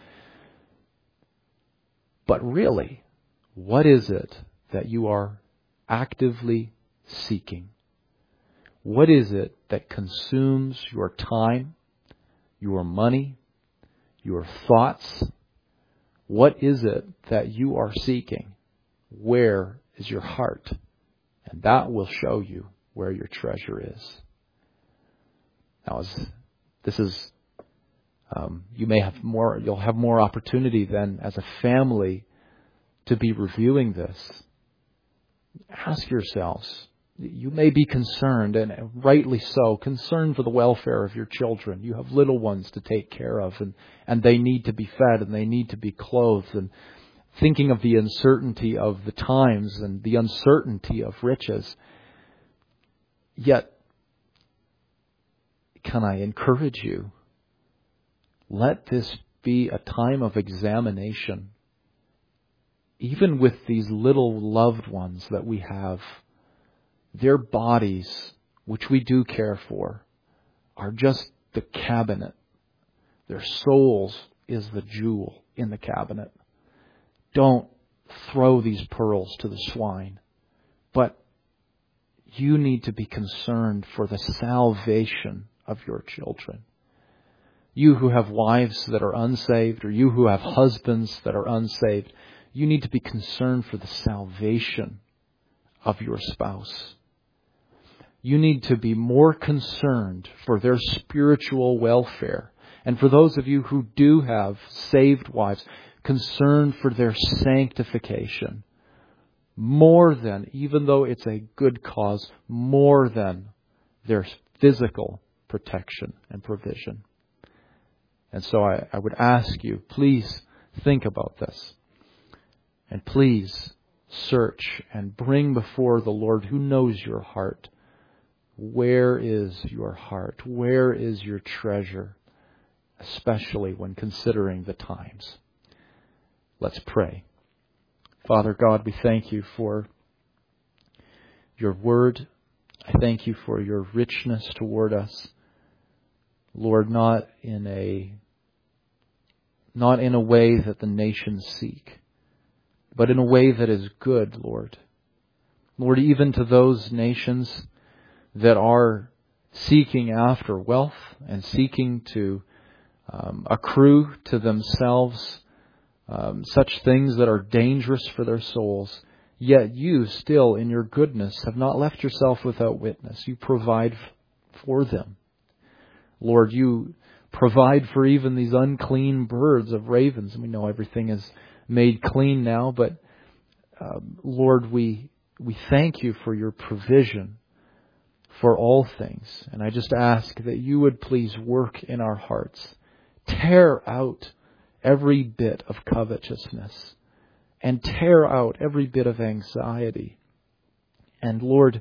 But really, what is it that you are actively seeking? What is it that consumes your time, your money, your thoughts? What is it that you are seeking? Where is your heart? And that will show you where your treasure is. Now, as this is, um, you may have more, you'll have more opportunity then as a family to be reviewing this. Ask yourselves, you may be concerned, and rightly so, concerned for the welfare of your children. You have little ones to take care of, and, and they need to be fed, and they need to be clothed, and thinking of the uncertainty of the times and the uncertainty of riches. Yet, can I encourage you? Let this be a time of examination. Even with these little loved ones that we have, their bodies, which we do care for, are just the cabinet. Their souls is the jewel in the cabinet. Don't throw these pearls to the swine. But you need to be concerned for the salvation of your children. You who have wives that are unsaved, or you who have husbands that are unsaved, you need to be concerned for the salvation of your spouse. You need to be more concerned for their spiritual welfare. And for those of you who do have saved wives, concerned for their sanctification. More than, even though it's a good cause, more than their physical protection and provision. And so I, I would ask you, please think about this. And please search and bring before the Lord, who knows your heart. Where is your heart? Where is your treasure? Especially when considering the times. Let's pray. Father God, we thank you for your word. I thank you for your richness toward us. Lord, not in a, not in a way that the nations seek, but in a way that is good, Lord. Lord, even to those nations that are seeking after wealth and seeking to um, accrue to themselves um, such things that are dangerous for their souls, yet you still in your goodness have not left yourself without witness. You provide for them. Lord, you provide for even these unclean birds of ravens. And we know everything is made clean now, but um, Lord, we we thank you for your provision for all things. And I just ask that you would please work in our hearts. Tear out every bit of covetousness and tear out every bit of anxiety. And Lord,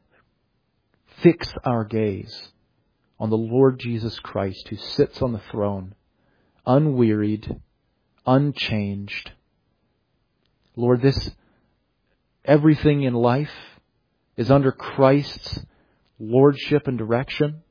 fix our gaze on the Lord Jesus Christ, who sits on the throne, unwearied, unchanged. Lord, this, everything in life is under Christ's lordship and direction.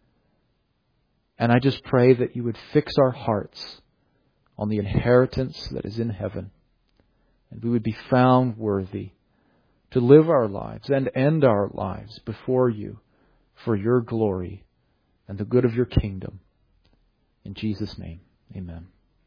And I just pray that you would fix our hearts on the inheritance that is in heaven. And we would be found worthy to live our lives and end our lives before you for your glory and the good of your kingdom. In Jesus' name, amen.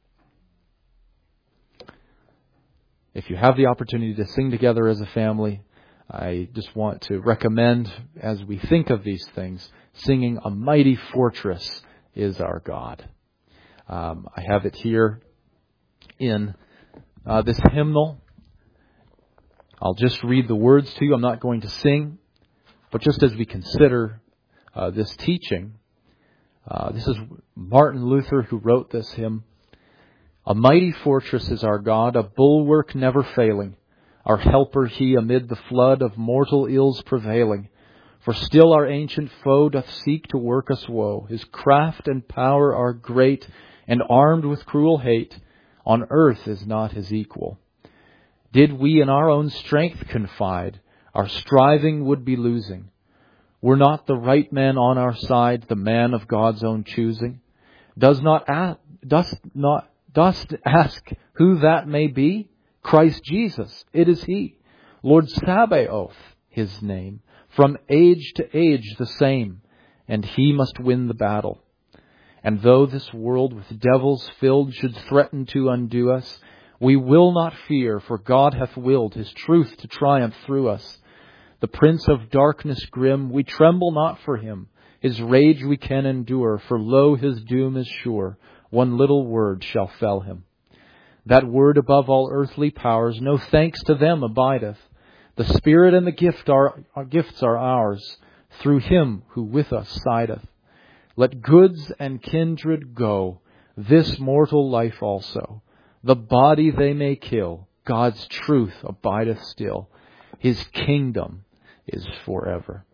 If you have the opportunity to sing together as a family, I just want to recommend, as we think of these things, singing "A Mighty Fortress is Our God." Um, I have it here in uh, this hymnal. I'll just read the words to you. I'm not going to sing, but just as we consider uh, this teaching, uh, this is Martin Luther who wrote this hymn. A mighty fortress is our God, a bulwark never failing. Our helper he amid the flood of mortal ills prevailing. For still our ancient foe doth seek to work us woe. His craft and power are great, and armed with cruel hate, on earth is not his equal. Did we in our own strength confide, Our striving would be losing. Were not the right man on our side, the man of God's own choosing? Does not ask, dost not dost ask who that may be? Christ Jesus, it is He. Lord Sabaoth, His name. From age to age the same, and He must win the battle. And though this world with devils filled should threaten to undo us, we will not fear, for God hath willed His truth to triumph through us. The prince of darkness grim, we tremble not for him. His rage we can endure, for lo, his doom is sure. One little word shall fell him. That word above all earthly powers, no thanks to them abideth. The Spirit and the gift are, our gifts are ours, through Him who with us sideth. Let goods and kindred go, this mortal life also. The body they may kill, God's truth abideth still. His kingdom is forever.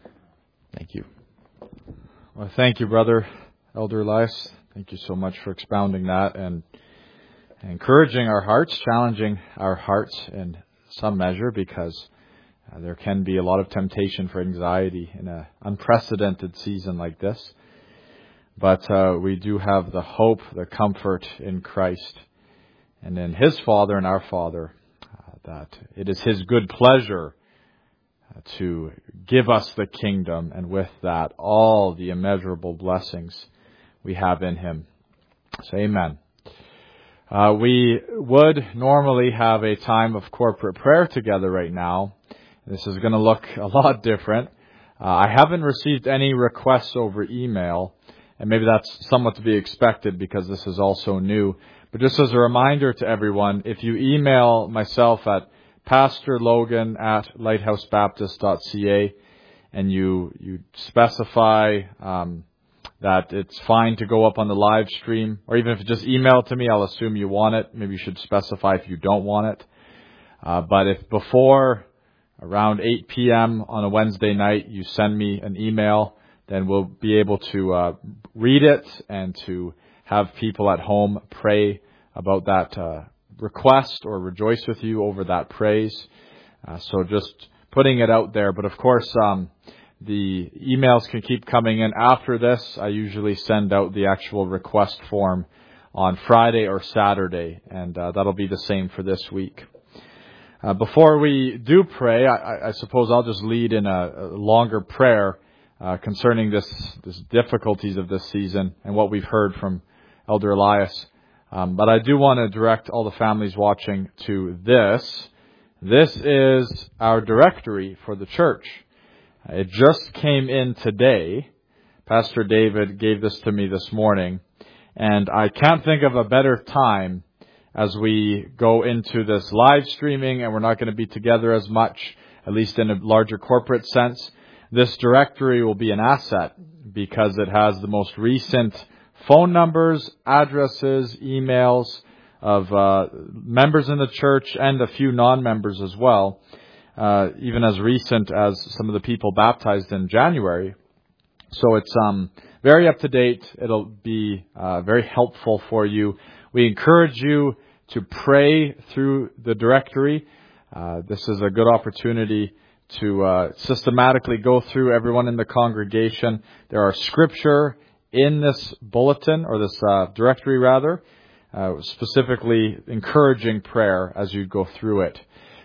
Thank you. Well, thank you, Brother Elder Elias. Thank you so much for expounding that and encouraging our hearts, challenging our hearts in some measure, because uh, there can be a lot of temptation for anxiety in an unprecedented season like this. But uh, we do have the hope, the comfort in Christ and in His Father and our Father, uh, that it is His good pleasure uh, to give us the kingdom, and with that, all the immeasurable blessings we have in Him. So, amen. Uh, we would normally have a time of corporate prayer together right now. This is going to look a lot different. Uh, I haven't received any requests over email, and maybe that's somewhat to be expected because this is also new. But just as a reminder to everyone, if you email myself at pastor logan at lighthouse baptist dot c a and you you specify um, that it's fine to go up on the live stream, or even if you just email it to me, I'll assume you want it. Maybe you should specify if you don't want it. Uh, but if before around eight p.m. on a Wednesday night you send me an email, then we'll be able to uh, read it and to have people at home pray about that uh, request or rejoice with you over that praise. Uh, so just putting it out there. But of course, um, the emails can keep coming in after this. I usually send out the actual request form on Friday or Saturday, and uh, that'll be the same for this week. Uh, before we do pray, I, I suppose I'll just lead in a, a longer prayer uh, concerning this, this difficulties of this season and what we've heard from Elder Elias. Um, but I do want to direct all the families watching to this. This is our directory for the church. It just came in today. Pastor David gave this to me this morning, and I can't think of a better time as we go into this live streaming, and we're not going to be together as much, at least in a larger corporate sense. This directory will be an asset because it has the most recent phone numbers, addresses, emails of uh, members in the church and a few non-members as well, uh, even as recent as some of the people baptized in January. So it's um, very up to date. It'll be uh, very helpful for you. We encourage you to pray through the directory. Uh, this is a good opportunity to uh, systematically go through everyone in the congregation. There are scripture in this bulletin, or this uh, directory rather, uh, specifically encouraging prayer as you go through it.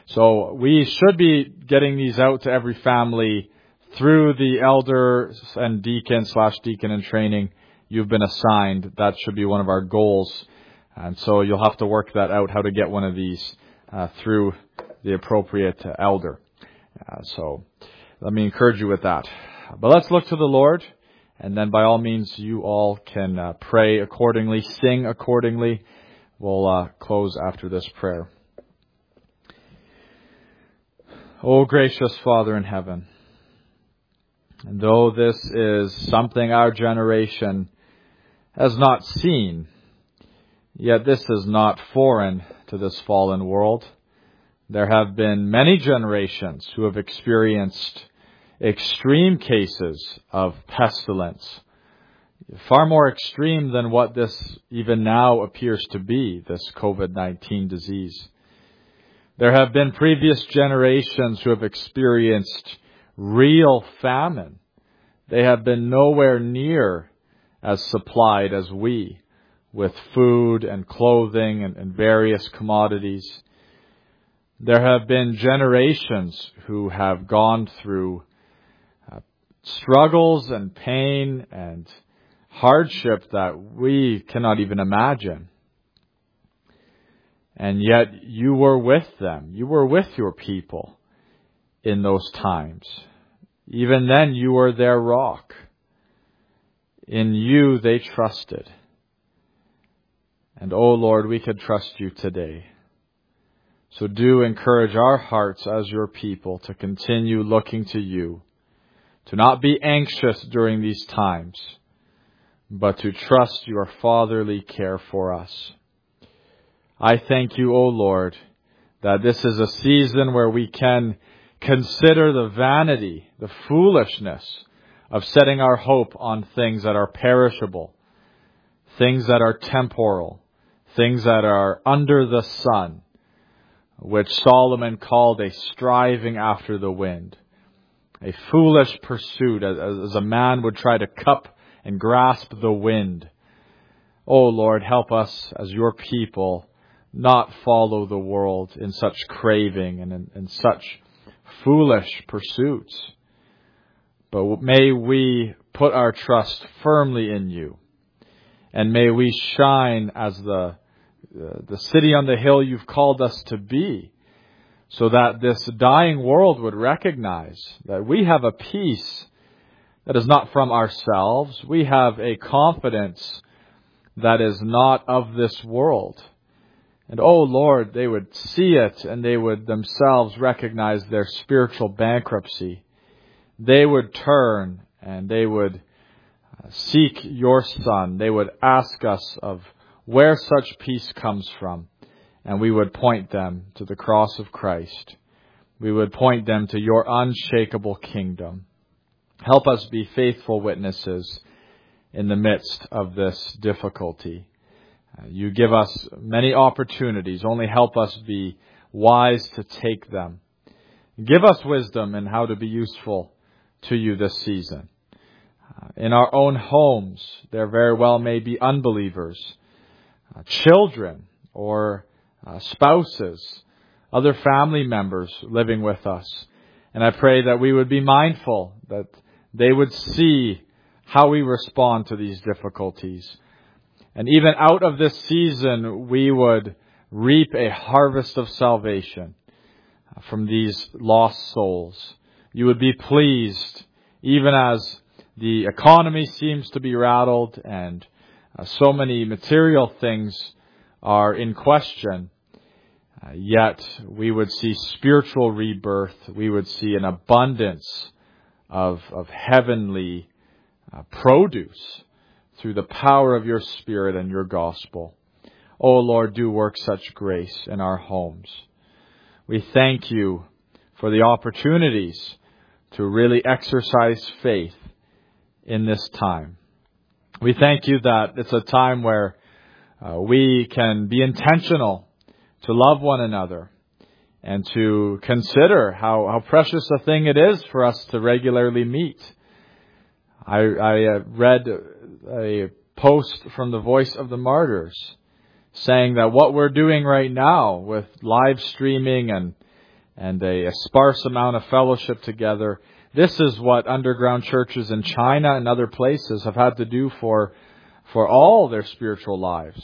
So we should be getting these out to every family through the elder and deacon slash deacon in training you've been assigned. That should be one of our goals. And so you'll have to work that out, how to get one of these uh, through the appropriate uh, elder. Uh, so let me encourage you with that. But let's look to the Lord. And then by all means, you all can uh, pray accordingly, sing accordingly. We'll uh, close after this prayer. O gracious Father in heaven, and though this is something our generation has not seen, yet this is not foreign to this fallen world. There have been many generations who have experienced extreme cases of pestilence, far more extreme than what this even now appears to be, this covid nineteen disease. There have been previous generations who have experienced real famine. They have been nowhere near as supplied as we, with food and clothing and, and various commodities. There have been generations who have gone through uh, struggles and pain and hardship that we cannot even imagine. And yet you were with them. You were with your people in those times. Even then you were their rock. In you they trusted. And oh Lord, we could trust you today. So do encourage our hearts as your people to continue looking to you, to not be anxious during these times, but to trust your fatherly care for us. I thank you, O Lord, that this is a season where we can consider the vanity, the foolishness of setting our hope on things that are perishable, things that are temporal, things that are under the sun, which Solomon called a striving after the wind, a foolish pursuit as, as a man would try to cup and grasp the wind. Oh Lord, help us as your people not follow the world in such craving and in, in such foolish pursuits. But may we put our trust firmly in you, and may we shine as the the city on the hill you've called us to be, so that this dying world would recognize that we have a peace that is not from ourselves. We have a confidence that is not of this world. And oh Lord, they would see it and they would themselves recognize their spiritual bankruptcy. They would turn and they would seek your Son. They would ask us of where such peace comes from, and we would point them to the cross of Christ. We would point them to your unshakable kingdom. Help us be faithful witnesses in the midst of this difficulty. You give us many opportunities. Only help us be wise to take them. Give us wisdom in how to be useful to you this season. In our own homes, there very well may be unbelievers, uh, children, or uh, spouses, other family members living with us. And I pray that we would be mindful that they would see how we respond to these difficulties. And even out of this season, we would reap a harvest of salvation from these lost souls. You would be pleased, even as the economy seems to be rattled and uh, so many material things are in question. Uh, yet we would see spiritual rebirth. We would see an abundance of, of heavenly uh, produce through the power of your Spirit and your gospel. Oh Lord, do work such grace in our homes. We thank you for the opportunities to really exercise faith in this time. We thank you that it's a time where uh, we can be intentional to love one another and to consider how, how precious a thing it is for us to regularly meet. I, I uh, read a post from the Voice of the Martyrs saying that what we're doing right now with live streaming and and a, a sparse amount of fellowship together, this is what underground churches in China and other places have had to do for for all their spiritual lives.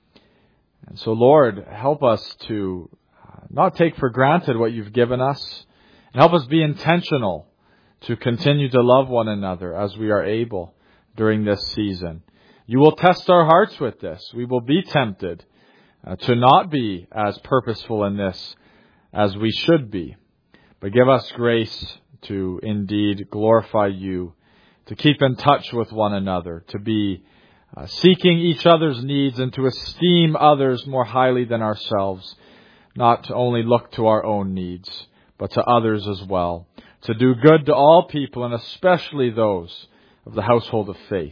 And so, Lord, help us to not take for granted what you've given us, and help us be intentional to continue to love one another as we are able during this season. You will test our hearts with this. We will be tempted uh, to not be as purposeful in this as we should be. But give us grace to indeed glorify you, to keep in touch with one another, to be uh, seeking each other's needs and to esteem others more highly than ourselves, not to only look to our own needs, but to others as well, to do good to all people and especially those of the household of faith.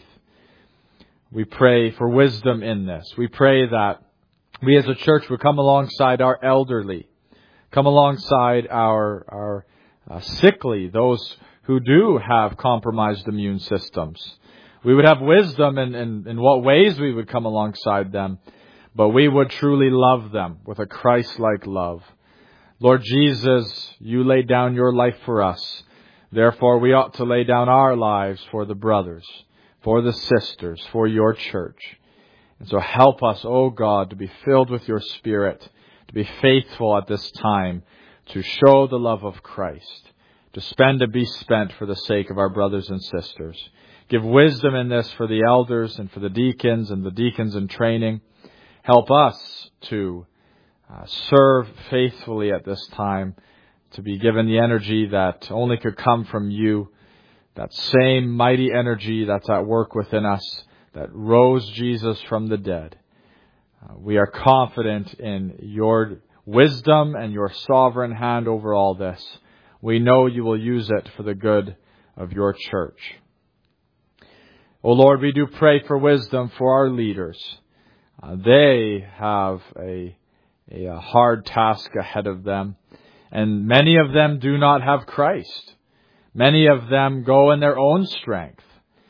We pray for wisdom in this. We pray that we as a church would come alongside our elderly Come alongside our, our uh, sickly, those who do have compromised immune systems. We would have wisdom in, in, in what ways we would come alongside them, but we would truly love them with a Christ-like love. Lord Jesus, you laid down your life for us. Therefore, we ought to lay down our lives for the brothers, for the sisters, for your church. And so help us, O God, to be filled with your Spirit, to be faithful at this time, to show the love of Christ, to spend and be spent for the sake of our brothers and sisters. Give wisdom in this for the elders and for the deacons and the deacons in training. Help us to uh, serve faithfully at this time, to be given the energy that only could come from you, that same mighty energy that's at work within us that rose Jesus from the dead. Uh, we are confident in your wisdom and your sovereign hand over all this. We know you will use it for the good of your church. O Lord, we do pray for wisdom for our leaders. Uh, they have a, a, a hard task ahead of them, and many of them do not have Christ. Many of them go in their own strength,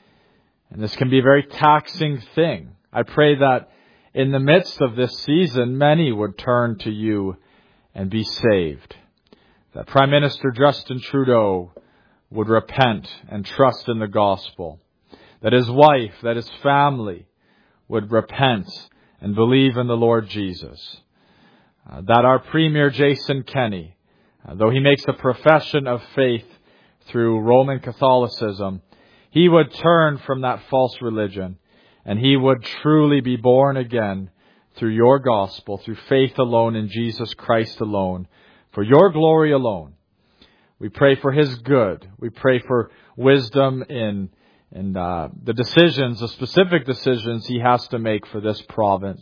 and this can be a very taxing thing. I pray that in the midst of this season, many would turn to you and be saved. That Prime Minister Justin Trudeau would repent and trust in the gospel. That his wife, that his family would repent and believe in the Lord Jesus. Uh, that our Premier Jason Kenney, uh, though he makes a profession of faith through Roman Catholicism, he would turn from that false religion and he would truly be born again through your gospel, through faith alone in Jesus Christ alone, for your glory alone. We pray for his good. We pray for wisdom in And uh, the decisions, the specific decisions he has to make for this province.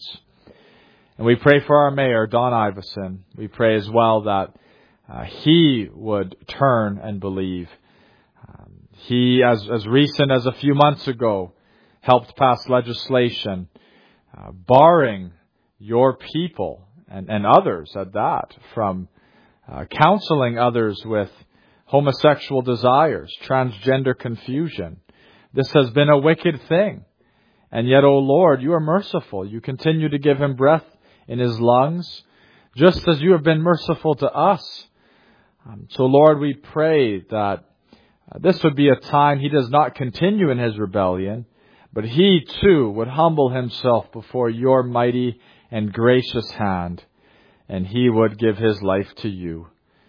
And we pray for our mayor, Don Iveson. We pray as well that uh, he would turn and believe. Um, he, as, as recent as a few months ago, helped pass legislation uh, barring your people and, and others at that from uh, counseling others with homosexual desires, transgender confusion. This has been a wicked thing. And yet, O Lord, you are merciful. You continue to give him breath in his lungs, just as you have been merciful to us. Um, so, Lord, we pray that uh, this would be a time he does not continue in his rebellion, but he too would humble himself before your mighty and gracious hand, and he would give his life to you.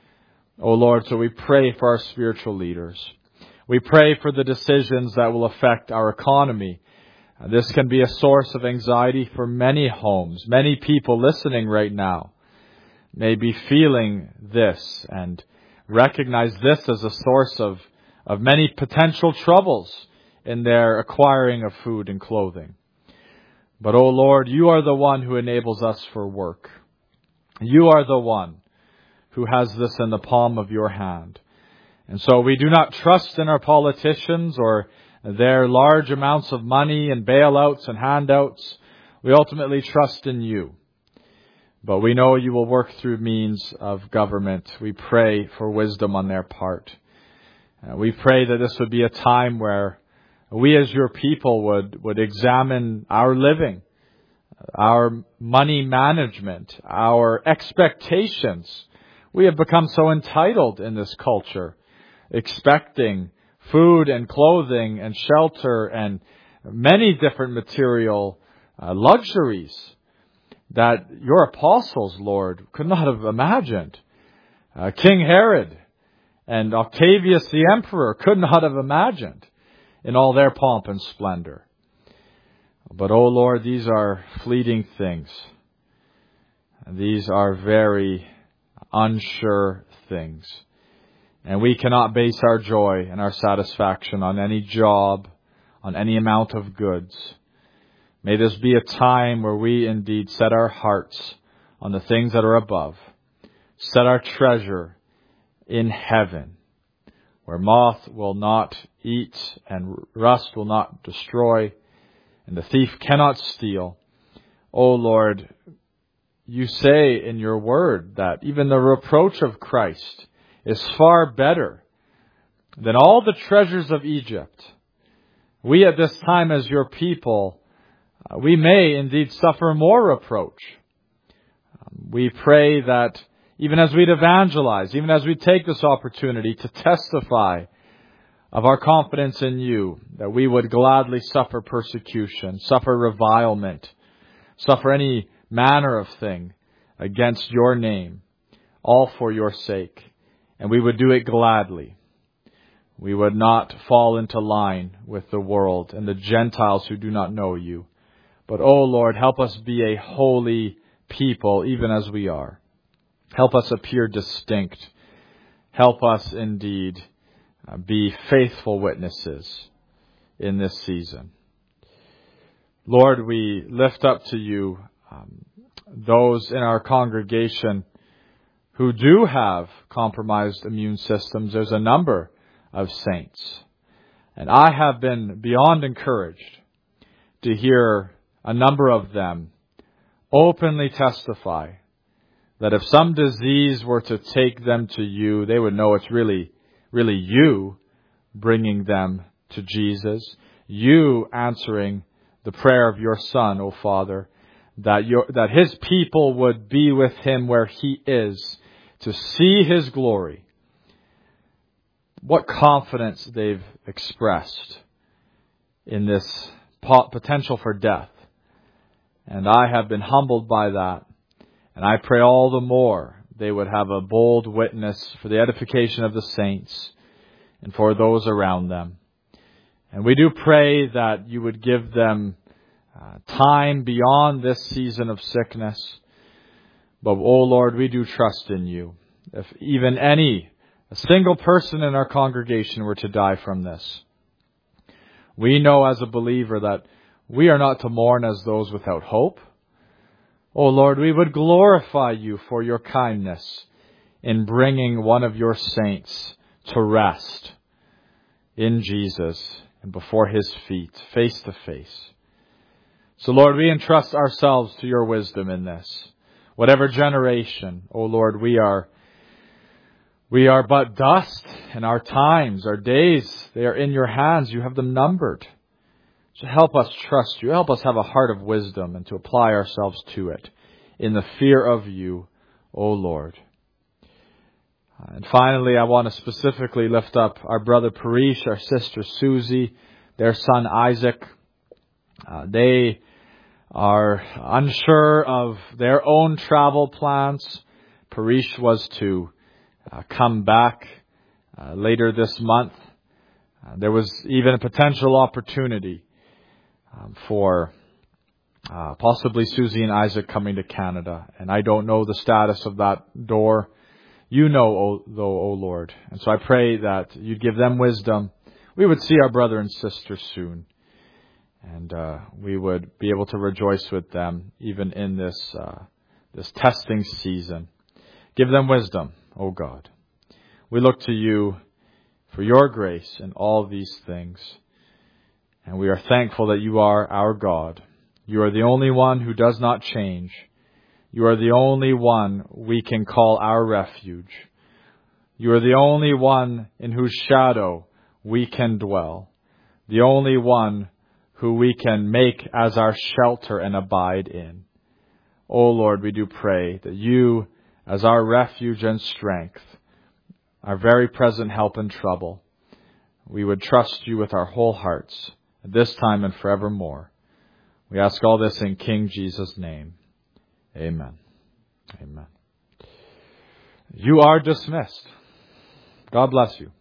O Lord, so we pray for our spiritual leaders. We pray for the decisions that will affect our economy. Uh, this can be a source of anxiety for many homes. Many people listening right now may be feeling this and recognize this as a source of, of many potential troubles in their acquiring of food and clothing. But, O Lord, you are the one who enables us for work. You are the one who has this in the palm of your hand. And so we do not trust in our politicians or their large amounts of money and bailouts and handouts. We ultimately trust in you. But we know you will work through means of government. We pray for wisdom on their part. Uh, we pray that this would be a time where we as your people would, would examine our living, our money management, our expectations. We have become so entitled in this culture, expecting food and clothing and shelter and many different material uh, luxuries that your apostles, Lord, could not have imagined. Uh, King Herod and Octavius the Emperor could not have imagined in all their pomp and splendor. But, oh Lord, these are fleeting things. These are very unsure things. And we cannot base our joy and our satisfaction on any job, on any amount of goods. May this be a time where we indeed set our hearts on the things that are above. Set our treasure in heaven, where moth will not eat and rust will not destroy, and the thief cannot steal. O Lord, you say in your word that even the reproach of Christ is far better than all the treasures of Egypt. We at this time as your people, uh, we may indeed suffer more reproach. Um, we pray that even as we'd evangelize, even as we take this opportunity to testify of our confidence in you, that we would gladly suffer persecution, suffer revilement, suffer any manner of thing against your name, all for your sake. And we would do it gladly. We would not fall into line with the world and the Gentiles who do not know you. But, oh Lord, help us be a holy people, even as we are. Help us appear distinct. Help us indeed uh, be faithful witnesses in this season. Lord, we lift up to you um, those in our congregation who do have compromised immune systems. There's a number of saints. And I have been beyond encouraged to hear a number of them openly testify that if some disease were to take them to you, they would know it's really, really you bringing them to Jesus, you answering the prayer of your Son, O Father, that your, that his people would be with him where he is to see his glory. What confidence they've expressed in this potential for death. And I have been humbled by that. And I pray all the more they would have a bold witness for the edification of the saints and for those around them. And we do pray that you would give them uh, time beyond this season of sickness. But, oh Lord, we do trust in you. If even any, a single person in our congregation were to die from this, we know as a believer that we are not to mourn as those without hope. Oh Lord, we would glorify you for your kindness in bringing one of your saints to rest in Jesus and before his feet, face to face. So Lord, we entrust ourselves to your wisdom in this. Whatever generation, oh Lord, we are we are but dust, and our times, our days, they are in your hands. You have them numbered. So help us trust you. Help us have a heart of wisdom and to apply ourselves to it in the fear of you, O Lord. And finally, I want to specifically lift up our brother Parish, our sister Susie, their son Isaac. Uh, they are unsure of their own travel plans. Parish was to uh, come back uh, later this month. Uh, there was even a potential opportunity um, for uh, possibly Susie and Isaac coming to Canada. And I don't know the status of that door. You know, o, though, O Lord. And so I pray that you'd give them wisdom. We would see our brother and sister soon. And uh, we would be able to rejoice with them even in this uh, this testing season. Give them wisdom, O God. We look to you for your grace in all these things. And we are thankful that you are our God. You are the only one who does not change. You are the only one we can call our refuge. You are the only one in whose shadow we can dwell. The only one who we can make as our shelter and abide in. O Lord, we do pray that you, as our refuge and strength, our very present help in trouble, we would trust you with our whole hearts at this time and forevermore. We ask all this in King Jesus' name. Amen. Amen. You are dismissed. God bless you.